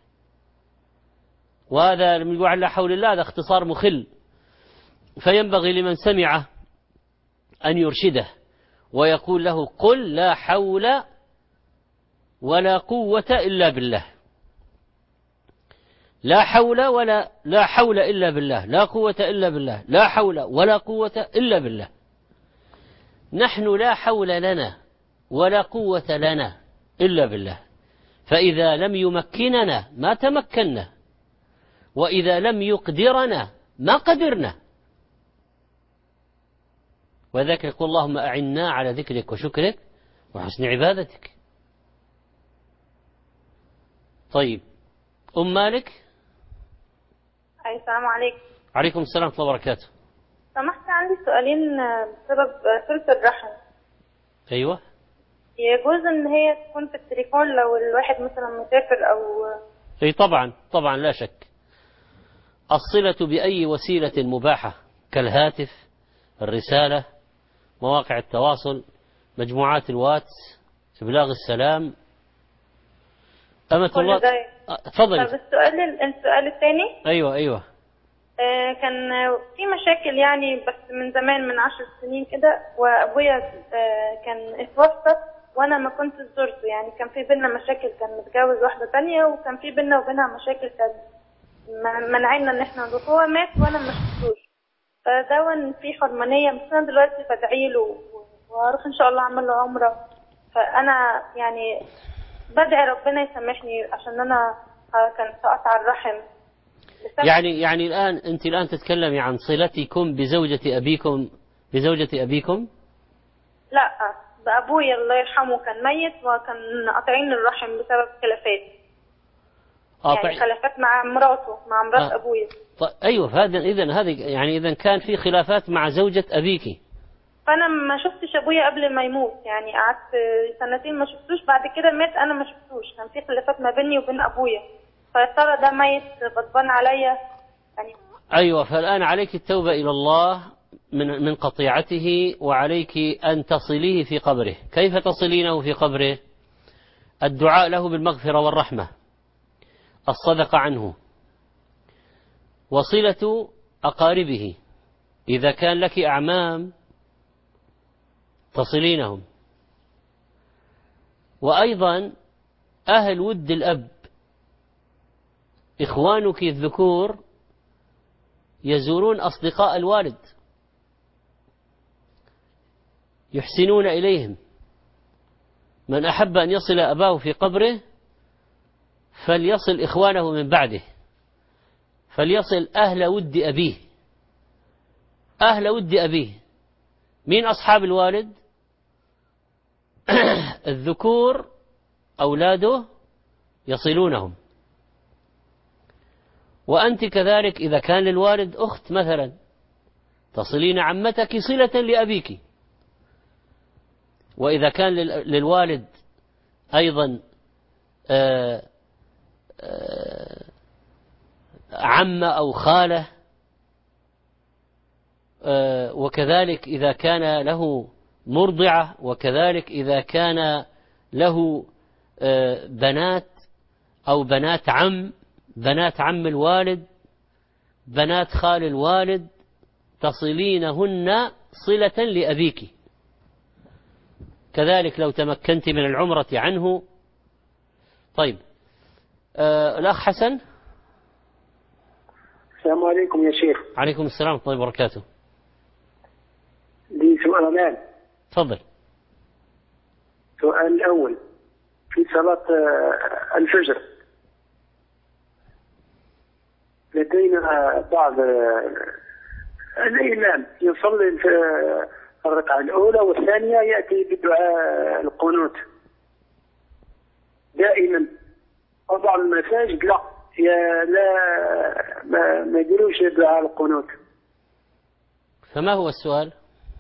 وهذا لما يقول لا حول الله هذا اختصار مخل، فينبغي لمن سمعه أن يرشده ويقول له قل لا حول ولا قوة إلا بالله، لا حول ولا لا حول إلا بالله، لا قوة إلا بالله، لا حول ولا قوة إلا بالله. نحن لا حول لنا ولا قوة لنا إلا بالله، فإذا لم يمكننا ما تمكنا، وإذا لم يقدرنا ما قدرنا. وذلك يقول اللهم أعنا على ذكرك وشكرك وحسن عبادتك. طيب أم مالك. أي السلام عليكم. عليكم السلام ورحمة الله وبركاته. سمحت، عندي سؤالين بسبب صلة الرحم. أيوة. يجوز إن هي تكون في التليفون لو الواحد مثلا مسافر أو؟ أي طبعا طبعا لا شك. الصلة بأي وسيلة مباحة كالهاتف، الرسالة، مواقع التواصل، مجموعات الواتس، إبلاغ السلام. أمة الله. تفضل. طب السؤال السؤال الثاني. أيوة أيوة. آه كان في مشاكل يعني بس من زمان من عشر سنين كده، وأبويا آه كان اتوفى وأنا ما كنت زرته، يعني كان في بينا مشاكل، كان متجوز واحدة تانية وكان في بينا وبينها مشاكل كان منعنا إن احنا نروح. هو مات وأنا ما شفتوش، فدون في حرمانية، بس أنا دلوقتي بدعي له وهروح إن شاء الله أعمل له عمرة. فأنا يعني بدعي ربنا يسامحني عشان أنا كان سأقطع الرحم. يعني يعني الآن أنت الآن تتكلمي عن صلتكم بزوجة أبيكم بزوجة أبيكم؟ لا، بأبويا الله يرحمه كان ميت وكان قاطعين الرحم بسبب خلافات. قاطع... يعني خلافات مع مراته مع مرات آه. أبويا. طيب أيوة، فهذا إذن هذه يعني إذا كان في خلافات مع زوجة أبيك. فأنا ما شفتش أبويا قبل ما يموت، يعني قعدت سنتين ما شفتوش، بعد كده مات أنا ما شفتوش، كان في خلافات ما بيني وبين أبويا، فيا ده ميت غضبان عليا يعني. أيوة، فالآن عليك التوبة إلى الله من من قطيعته وعليك أن تصليه في قبره. كيف تصلينه في قبره؟ الدعاء له بالمغفرة والرحمة، الصدقة عنه، وصلة أقاربه، إذا كان لك أعمام تصلينهم، وأيضا أهل ود الأب، إخوانك الذكور يزورون أصدقاء الوالد يحسنون إليهم. من أحب أن يصل أباه في قبره فليصل إخوانه من بعده، فليصل أهل ود أبيه. أهل ود أبيه من أصحاب الوالد؟ الذكور أولاده يصلونهم. وأنت كذلك إذا كان للوالد أخت مثلا تصلين عمتك صلة لأبيك، وإذا كان للوالد أيضا آآ آآ عمة أو خالة، وكذلك إذا كان له مرضعة، وكذلك إذا كان له بنات أو بنات عم، بنات عم الوالد، بنات خال الوالد، تصلينهن صلة لأبيك. كذلك لو تمكنت من العمرة عنه. طيب آه الأخ حسن. السلام عليكم يا شيخ. عليكم السلام ورحمة الله وبركاته. لي سؤالان. تفضل. السؤال الأول في صلاة الفجر لدينا بعض الإمام يصلي في الركعة الأولى والثانية يأتي بدعاء القنوت دائما، وبعض المساجد لا يا لا ما, ما يديروش دعاء القنوت. فما هو السؤال؟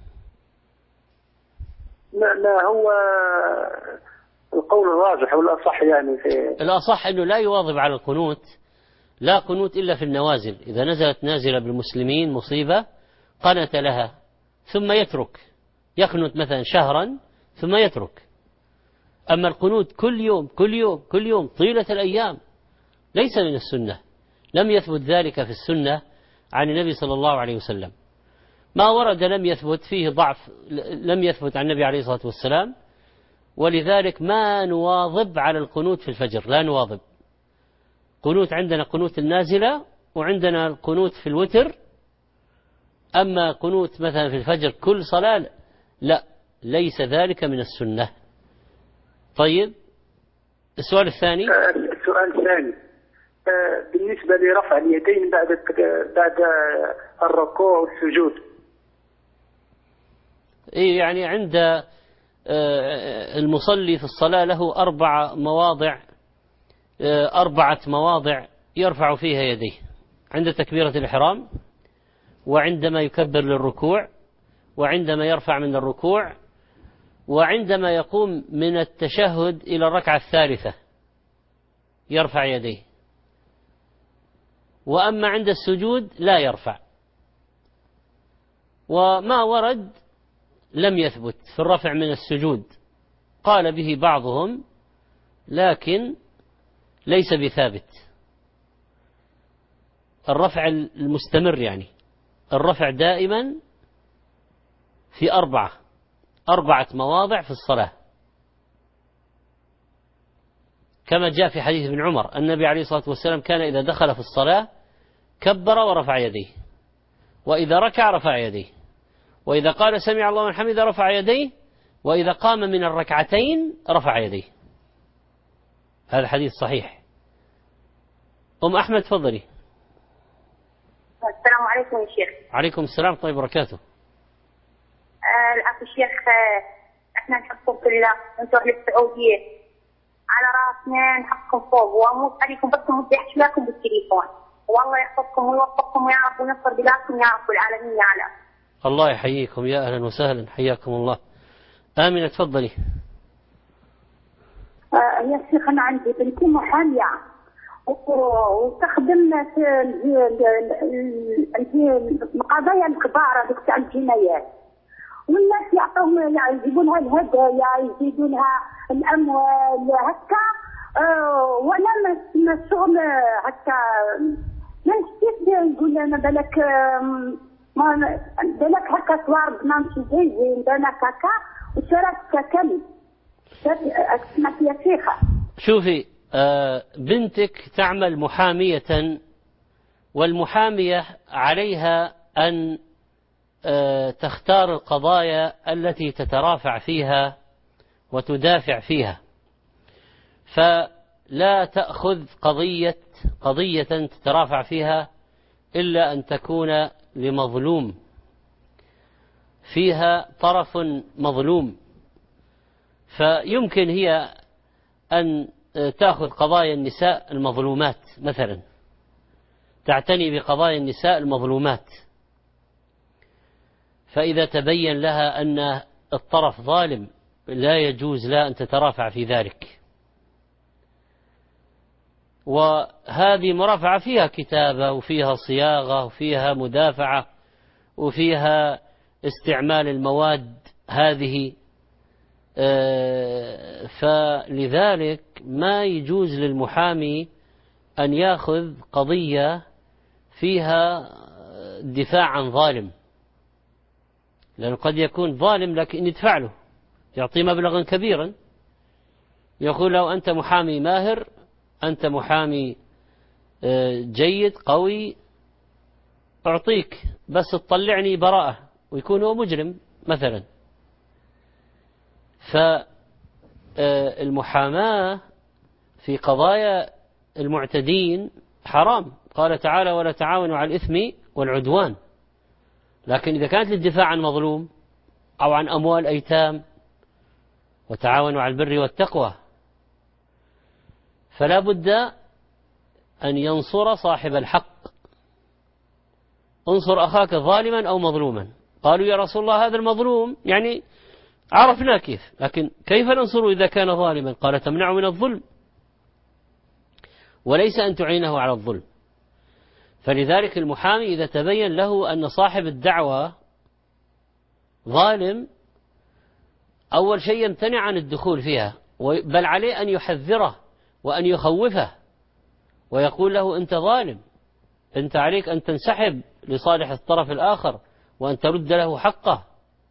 ما, ما هو القول الراجح والأصح؟ يعني في الأصح أنه لا يواظب على القنوت، لا قنوت إلا في النوازل. إذا نزلت نازلة بالمسلمين مصيبة قنت لها ثم يترك، يقنت مثلا شهرا ثم يترك. أما القنوت كل يوم كل يوم كل يوم طيلة الأيام ليس من السنة، لم يثبت ذلك في السنة عن النبي صلى الله عليه وسلم. ما ورد لم يثبت فيه ضعف، لم يثبت عن النبي عليه الصلاة والسلام، ولذلك ما نواظب على القنوت في الفجر، لا نواظب. قنوت عندنا قنوت النازلة، وعندنا القنوت في الوتر. أما قنوت مثلا في الفجر كل صلاة لا، ليس ذلك من السنة. طيب السؤال الثاني. السؤال الثاني بالنسبة لرفع اليدين بعد بعد الركوع والسجود. إيه يعني عند المصلي في الصلاة له أربع مواضع، أربعة مواضع يرفع فيها يديه: عند تكبيرة الإحرام، وعندما يكبر للركوع، وعندما يرفع من الركوع، وعندما يقوم من التشهد إلى الركعة الثالثة يرفع يديه. وأما عند السجود لا يرفع. وما ورد لم يثبت في الرفع من السجود، قال به بعضهم لكن ليس بثابت. الرفع المستمر يعني الرفع دائما في أربعة أربعة مواضع في الصلاة، كما جاء في حديث ابن عمر النبي عليه الصلاة والسلام كان إذا دخل في الصلاة كبر ورفع يديه، وإذا ركع رفع يديه، وإذا قال سمع الله من حمده رفع يديه، وإذا قام من الركعتين رفع يديه. هذا حديث صحيح. أم أحمد تفضلي. السلام عليكم يا شيخ. عليكم السلام طيب وبركاته. آه الأخ الشيخ، آه احنا نحبكم في الله، انتم أهل السعودية على راسنا نحبكم فوق، واموت عليكم بس بدي احكي لكم بالتليفون، والله يحفظكم ويوفقكم يا رب وينصر بلادكم يا رب العالمين يا علا. الله يحييكم، يا أهلا وسهلا، حياكم الله. آمنة تفضلي. آه يا شيخ أنا عندي بنتي محامية وتخدم في يعني القضايا الكبار هذوك تاع الجنايات، والناس يعطوهم يعني يجيبونها الهدايا، يزيدونها الاموال هكا. آه وانا ما الشغل هكا ما نشتيش نقول انا بالك ما بالك هكا صوار بنمشي زين بالك هكا وشرفت كم اسمك يا شيخه. شوفي آه بنتك تعمل محامية، والمحامية عليها أن آه تختار القضايا التي تترافع فيها وتدافع فيها، فلا تأخذ قضية قضية تترافع فيها إلا أن تكون لمظلوم، فيها طرف مظلوم. فيمكن هي أن تأخذ قضايا النساء المظلومات مثلا، تعتني بقضايا النساء المظلومات، فإذا تبين لها أن الطرف ظالم لا يجوز لها أن تترافع في ذلك. وهذه مرافعة فيها كتابة وفيها صياغة وفيها مدافعة وفيها استعمال المواد هذه، فلذلك ما يجوز للمحامي أن يأخذ قضية فيها دفاع عن ظالم، لأنه قد يكون ظالم لكن يدفع له، يعطيه مبلغا كبيرا، يقول له أنت محامي ماهر، أنت محامي جيد قوي، أعطيك بس تطلعني براءة، ويكون هو مجرم مثلا. فالمحاماة في قضايا المعتدين حرام، قال تعالى ولا تعاونوا على الإثم والعدوان. لكن إذا كانت للدفاع عن مظلوم أو عن أموال أيتام وتعاونوا على البر والتقوى، فلا بد أن ينصر صاحب الحق. انصر أخاك ظالما أو مظلوما. قالوا يا رسول الله هذا المظلوم يعني عرفنا كيف، لكن كيف ننصره إذا كان ظالما؟ قال تمنعه من الظلم وليس أن تعينه على الظلم. فلذلك المحامي إذا تبين له أن صاحب الدعوة ظالم، أول شيء يمتنع عن الدخول فيها، بل عليه أن يحذره وأن يخوفه ويقول له أنت ظالم، أنت عليك أن تنسحب لصالح الطرف الآخر وأن ترد له حقه،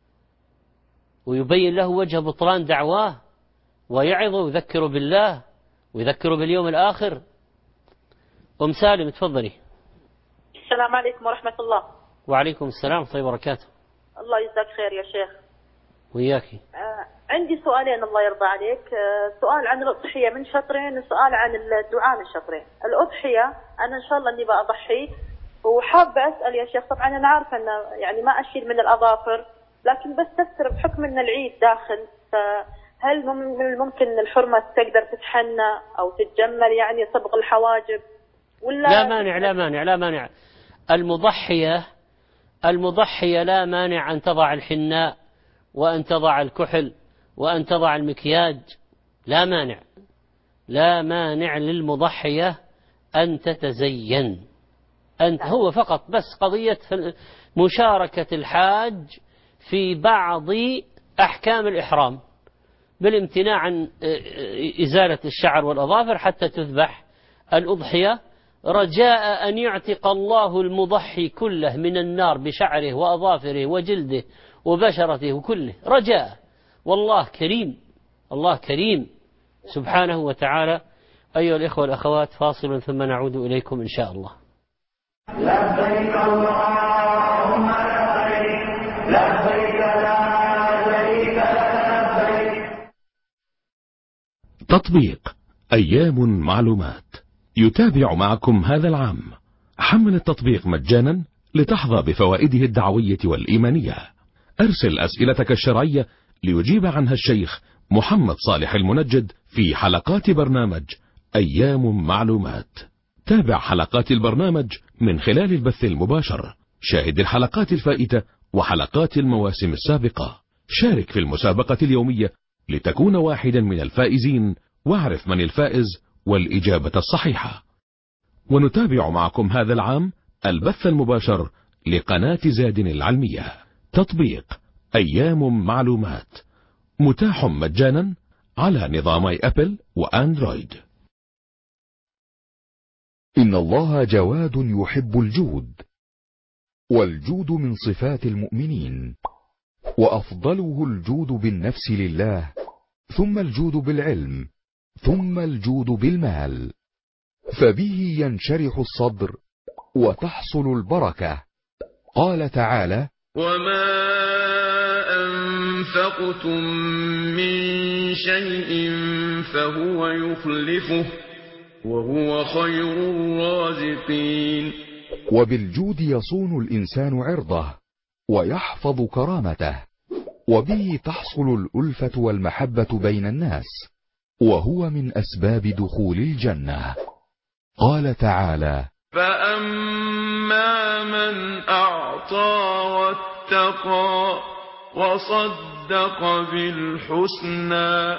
ويبين له وجه بطلان دعواه ويعظه ويذكره بالله ويذكره باليوم الآخر. أم سالم تفضلي. السلام عليكم ورحمة الله. وعليكم السلام ورحمة الله وبركاته. الله يجزاك خير يا شيخ. وياكي. آه عندي سؤالين الله يرضى عليك. آه سؤال عن الأضحية من شطرين، وسؤال عن الدعاء من شطرين. الأضحية أنا إن شاء الله إني بأضحي، وحابة أسأل يا شيخ، طبعا أنا عارفة أن يعني ما أشيل من الأظافر، لكن بس تفسر بحكم أن العيد داخل، فهل من الممكن الحرمة تقدر تتحنى أو تتجمل يعني صبغ الحواجب ولا؟ لا مانع لا مانع لا مانع. المضحية المضحية لا مانع أن تضع الحناء وأن تضع الكحل وأن تضع المكياج، لا مانع لا مانع للمضحية أن تتزين. أنت هو فقط بس قضية مشاركة الحاج في بعض أحكام الإحرام بالامتناع عن إزالة الشعر والأظافر حتى تذبح الأضحية، رجاء أن يعتق الله المضحي كله من النار بشعره وأظافره وجلده وبشرته وكله، رجاء. والله كريم، الله كريم سبحانه وتعالى. أيها الإخوة والأخوات، فاصل ثم نعود إليكم إن شاء الله. لبيك اللهم لبيك لبيك لا شريك لك لبيك. تطبيق أيام معلومات يتابع معكم هذا العام. حمل التطبيق مجانا لتحظى بفوائده الدعوية والإيمانية. أرسل أسئلتك الشرعية ليجيب عنها الشيخ محمد صالح المنجد في حلقات برنامج أيام معلومات. تابع حلقات البرنامج من خلال البث المباشر، شاهد الحلقات الفائتة وحلقات المواسم السابقة. شارك في المسابقة اليومية لتكون واحدا من الفائزين، واعرف من الفائز والإجابة الصحيحة. ونتابع معكم هذا العام البث المباشر لقناة زاد العلمية. تطبيق أيام معلومات متاح مجانا على نظامي أبل وأندرويد. إن الله جواد يحب الجود، والجود من صفات المؤمنين، وأفضله الجود بالنفس لله، ثم الجود بالعلم، ثم الجود بالمال، فبه ينشرح الصدر وتحصل البركة. قال تعالى: وما أنفقتم من شيء فهو يخلفه وهو خير الرازقين. وبالجود يصون الإنسان عرضه ويحفظ كرامته، وبه تحصل الألفة والمحبة بين الناس، وهو من أسباب دخول الجنة. قال تعالى: فأما من أعطى واتقى وصدق بالحسنى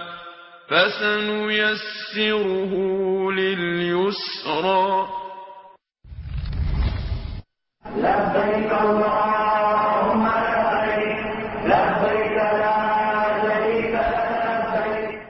فسنيسره لليسرى. لبيك اللهم لبيك لبيك لا شريك لك لبيك.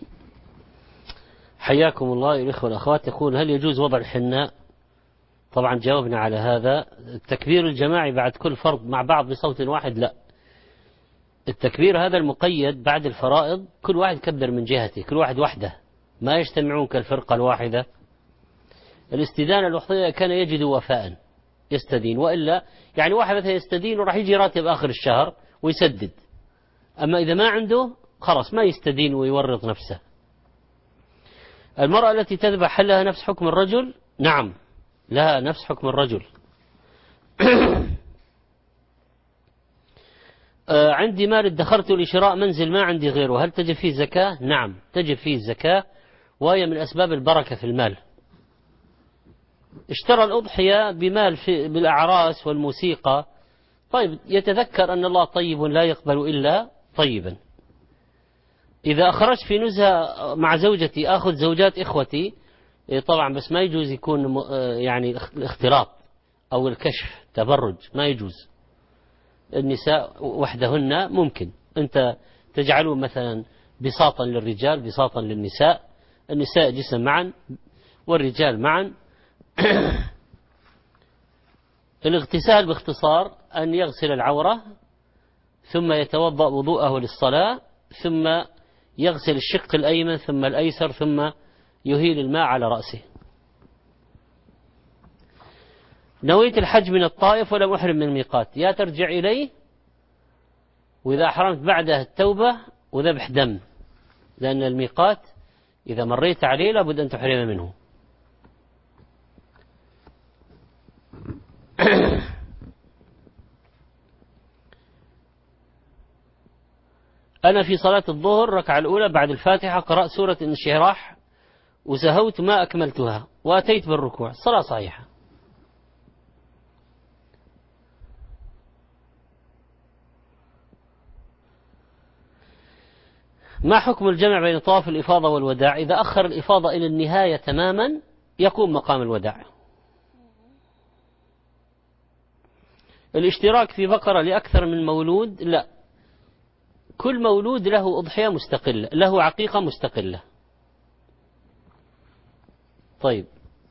حياكم الله يا الإخوة والأخوات. يقول: هل يجوز وضع الحناء؟ طبعا جاوبنا على هذا. التكبير الجماعي بعد كل فرض مع بعض بصوت واحد لا. التكبير هذا المقيد بعد الفرائض كل واحد يكبر من جهته، كل واحد وحده، ما يجتمعون كالفرقة الواحدة. الاستدانة الوحدية كان يجد وفاء يستدين، وإلا يعني واحد مثلا يستدين وراح يجي راتب آخر الشهر ويسدد، أما إذا ما عنده خلاص ما يستدين ويورط نفسه. المرأة التي تذبح هل لها نفس حكم الرجل؟ نعم لها نفس حكم الرجل. عندي مال ادخرته لشراء منزل ما عندي غيره، هل تجب فيه زكاة؟ نعم تجب فيه الزكاة، وهي من أسباب البركة في المال. اشترى الأضحية بمال في بالأعراس والموسيقى، طيب يتذكر أن الله طيب لا يقبل إلا طيبا. إذا أخرجت في نزهة مع زوجتي آخذ زوجات إخوتي طبعا، بس ما يجوز يكون يعني الاختلاط أو الكشف تبرج، ما يجوز. النساء وحدهن ممكن أنت تجعلون مثلا بساطا للرجال بساطا للنساء، النساء جسم معا والرجال معا. الاغتسال باختصار أن يغسل العورة ثم يتوضأ وضوءه للصلاة، ثم يغسل الشق الأيمن ثم الأيسر، ثم يهيل الماء على رأسه. نويت الحج من الطائف ولم أحرم من الميقات، يا ترجع إليه، وإذا أحرمت بعده التوبة وذبح دم، لأن الميقات إذا مريت عليه لابد أن تحرم منه. أنا في صلاة الظهر ركعة الأولى بعد الفاتحة قرأت سورة الانشراح وسهوت ما أكملتها وأتيت بالركوع، صلاة صحيحة. ما حكم الجمع بين طواف الإفاضة والوداع؟ إذا أخر الإفاضة إلى النهاية تماما يقوم مقام الوداع. الاشتراك في بقرة لأكثر من مولود لا، كل مولود له أضحية مستقلة، له عقيقة مستقلة. طيب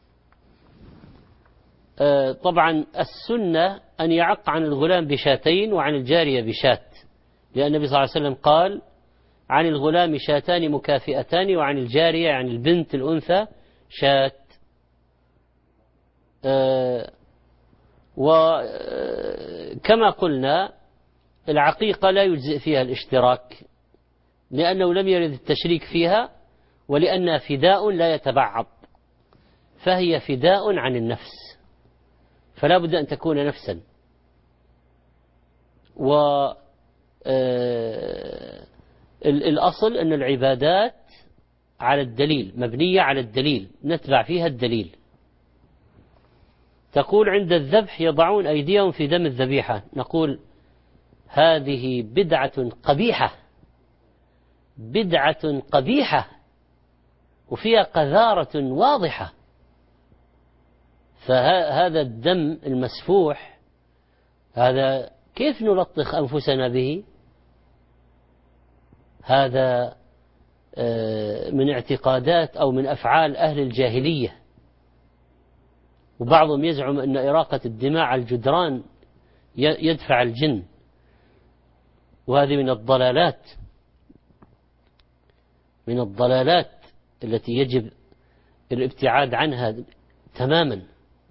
آه طبعا السنة أن يعق عن الغلام بشاتين وعن الجارية بشات، لأن النبي صلى الله عليه وسلم قال: عن الغلام شاتان مكافئتان وعن الجارية يعني البنت الأنثى شات. آه وكما قلنا العقيقة لا يجزئ فيها الاشتراك، لأنه لم يرد التشريك فيها، ولأنها فداء لا يتبعض، فهي فداء عن النفس، فلا بد أن تكون نفسا. والأصل أن العبادات على الدليل، مبنية على الدليل، نتبع فيها الدليل. تقول: عند الذبح يضعون أيديهم في دم الذبيحة، نقول: هذه بدعة قبيحة، بدعة قبيحة وفيها قذارة واضحة. فهذا الدم المسفوح هذا كيف نلطخ أنفسنا به؟ هذا من اعتقادات أو من أفعال أهل الجاهلية، وبعضهم يزعم أن إراقة الدماء على الجدران يدفع الجن، وهذه من الضلالات من الضلالات التي يجب الابتعاد عنها تماما.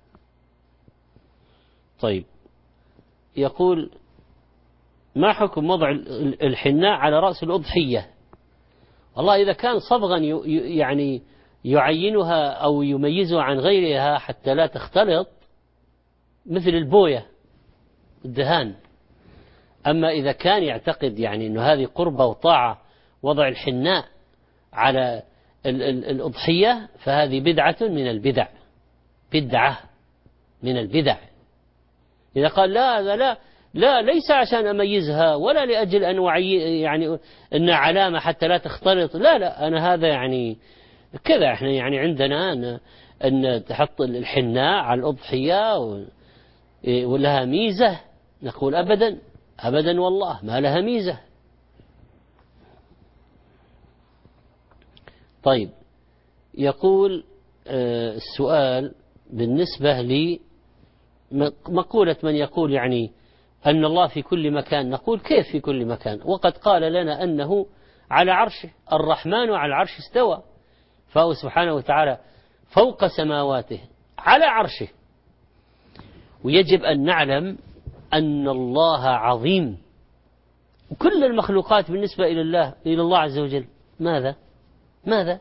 يعني يقول: ما حكم وضع الحناء على رأس الأضحية؟ والله إذا كان صبغا يعني يعينها أو يميزها عن غيرها حتى لا تختلط، مثل البوية الدهان. أما إذا كان يعتقد يعني أن هذه قربة وطاعة وضع الحناء على الأضحية، فهذه بدعة من البدع، بدعة من البدع. إذا قال لا لا لا, لا ليس عشان أميزها ولا لأجل أن وعي يعني أن علامة حتى لا تختلط، لا لا أنا هذا يعني كذا، إحنا يعني عندنا أن, أن تحط الحناء على الأضحية ولها ميزة، نقول أبدا أبدا والله ما لها ميزة. طيب، يقول السؤال بالنسبة لي مقولة من يقول يعني أن الله في كل مكان، نقول كيف في كل مكان؟ وقد قال لنا أنه على عرشه، الرحمن على العرش استوى، فهو سبحانه وتعالى فوق سماواته على عرشه. ويجب أن نعلم أن الله عظيم، وكل المخلوقات بالنسبة إلى الله إلى الله عز وجل ماذا؟ ماذا؟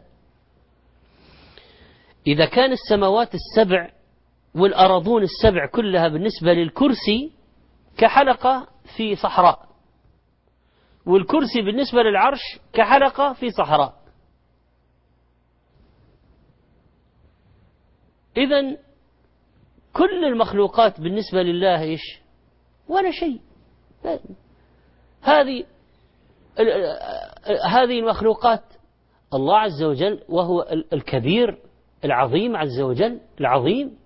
إذا كان السماوات السبع والأراضون السبع كلها بالنسبة للكرسي كحلقة في صحراء، والكرسي بالنسبة للعرش كحلقة في صحراء، إذن كل المخلوقات بالنسبة لله إيش؟ ولا شيء. هذه هذه المخلوقات الله عز وجل وهو الكبير العظيم عز وجل العظيم.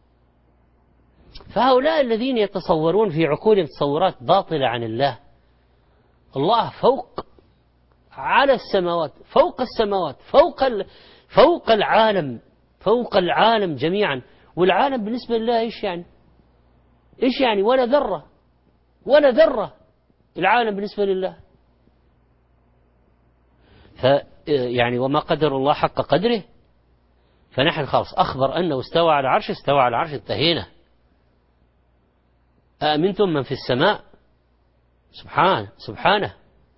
فهؤلاء الذين يتصورون في عقولهم تصورات باطلة عن الله، الله فوق على السماوات، فوق السماوات، فوق فوق العالم، فوق العالم جميعا. والعالم بالنسبة لله إيش يعني؟ إيش يعني؟ ولا ذرة، ولا ذرة العالم بالنسبة لله. ف يعني وما قدر الله حق قدره، فنحن خلاص أخبر أنه استوى على عرش، استوى على عرش، انتهينا. أأمنتم من في السماء؟ سبحانه سبحانه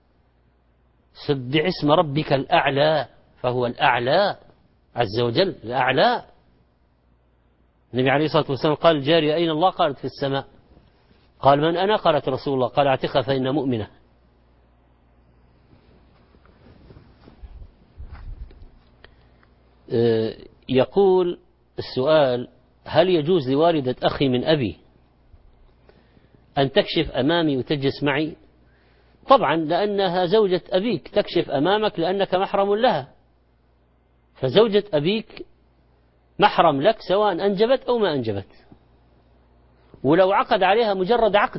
سبح اسم ربك الأعلى، فهو الأعلى عز وجل، الأعلى. النبي عليه الصلاة والسلام قال الجارية أين الله؟ قالت في السماء. قال من أنا؟ قالت رسول الله. قال اعتقها فإن مؤمنة. يقول السؤال: هل يجوز لوالدة أخي من أبي أن تكشف أمامي وتجلس معي؟ طبعا، لأنها زوجة أبيك تكشف أمامك لأنك محرم لها، فزوجة أبيك محرم لك سواء أنجبت أو ما أنجبت. ولو عقد عليها مجرد عقد،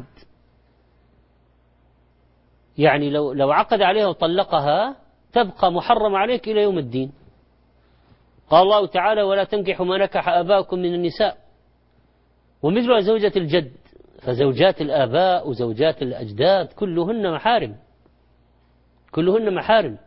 يعني لو لو عقد عليها وطلقها تبقى محرم عليك إلى يوم الدين. قال الله تعالى: ولا تنكحوا ما نكح آباؤكم من النساء. ومثلها زوجة الجد، فزوجات الآباء وزوجات الأجداد كلهن محارم، كلهن محارم.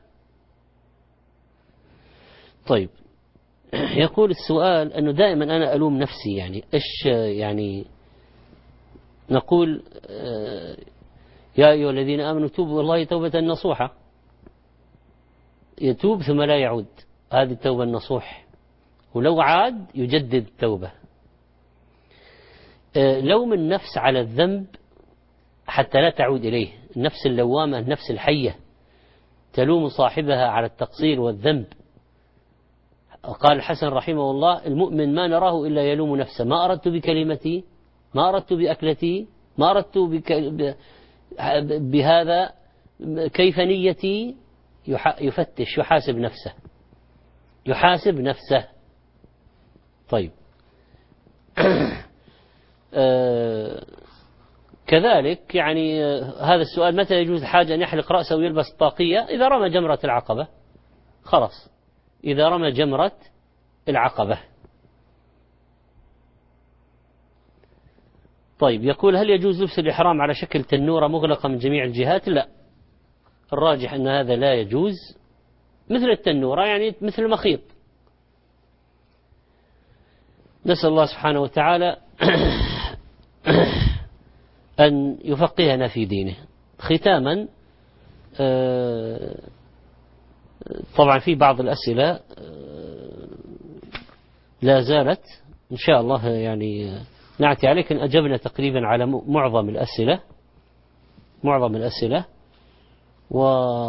طيب، يقول السؤال أنه دائما أنا ألوم نفسي، يعني إيش يعني نقول؟ يا أيها الذين آمنوا توبوا الله توبة نصوحة، يتوب ثم لا يعود، هذه التوبة النصوح، ولو عاد يجدد التوبة. لوم النفس على الذنب حتى لا تعود إليه، النفس اللوامة، النفس الحية تلوم صاحبها على التقصير والذنب. قال الحسن رحمه الله: المؤمن ما نراه إلا يلوم نفسه، ما أردت بكلمتي، ما أردت بأكلتي، ما أردت بك... بهذا، كيف نيتي. يفتش، يحاسب نفسه، يحاسب نفسه. طيب، كذلك يعني هذا السؤال: متى يجوز الحاج أن يحلق رأسه ويلبس طاقية؟ إذا رمى جمرة العقبة، خلاص، إذا رمى جمرة العقبة. طيب، يقول: هل يجوز لبس الإحرام على شكل تنورة مغلقة من جميع الجهات؟ لا، الراجح أن هذا لا يجوز. مثل التنورة يعني مثل المخيط. نسأل الله سبحانه وتعالى أن يفقهنا في دينه. ختاما، طبعا في بعض الأسئلة لا زالت، إن شاء الله يعني نعتي عليك أن أجبنا تقريبا على معظم الأسئلة معظم الأسئلة و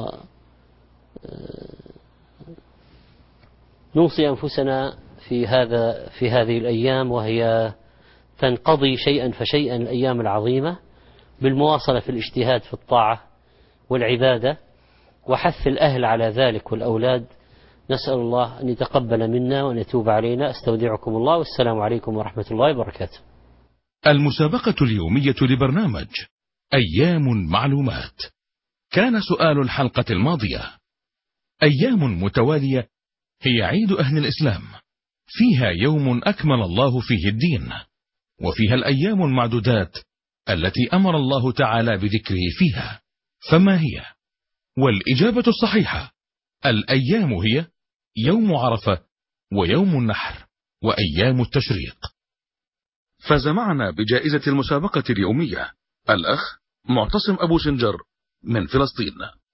نوصي أنفسنا في هذا في هذه الأيام، وهي تنقضي شيئا فشيئا الأيام العظيمة، بالمواصلة في الاجتهاد في الطاعة والعبادة، وحث الأهل على ذلك والأولاد. نسأل الله أن يتقبل منا وأن يتوب علينا. استودعكم الله، والسلام عليكم ورحمة الله وبركاته. المسابقة اليومية لبرنامج أيام معلومات. كان سؤال الحلقة الماضية: أيام متوالية هي عيد أهل الإسلام، فيها يوم أكمل الله فيه الدين، وفيها الأيام المعدودات التي أمر الله تعالى بذكره فيها، فما هي؟ والإجابة الصحيحة: الأيام هي يوم عرفة ويوم النحر وأيام التشريق. فاز معنا بجائزة المسابقة اليومية الأخ معتصم أبو سنجر من فلسطين.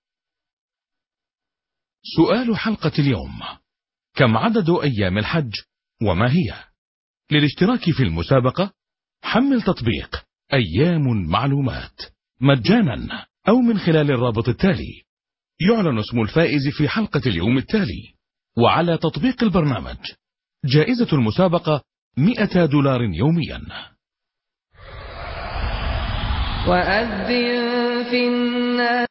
سؤال حلقة اليوم: كم عدد أيام الحج وما هي؟ للاشتراك في المسابقة حمل تطبيق أيام معلومات مجانا أو من خلال الرابط التالي. يعلن اسم الفائز في حلقة اليوم التالي. وعلى تطبيق البرنامج جائزة المسابقة مئة دولار يوميا. وأذن في الناس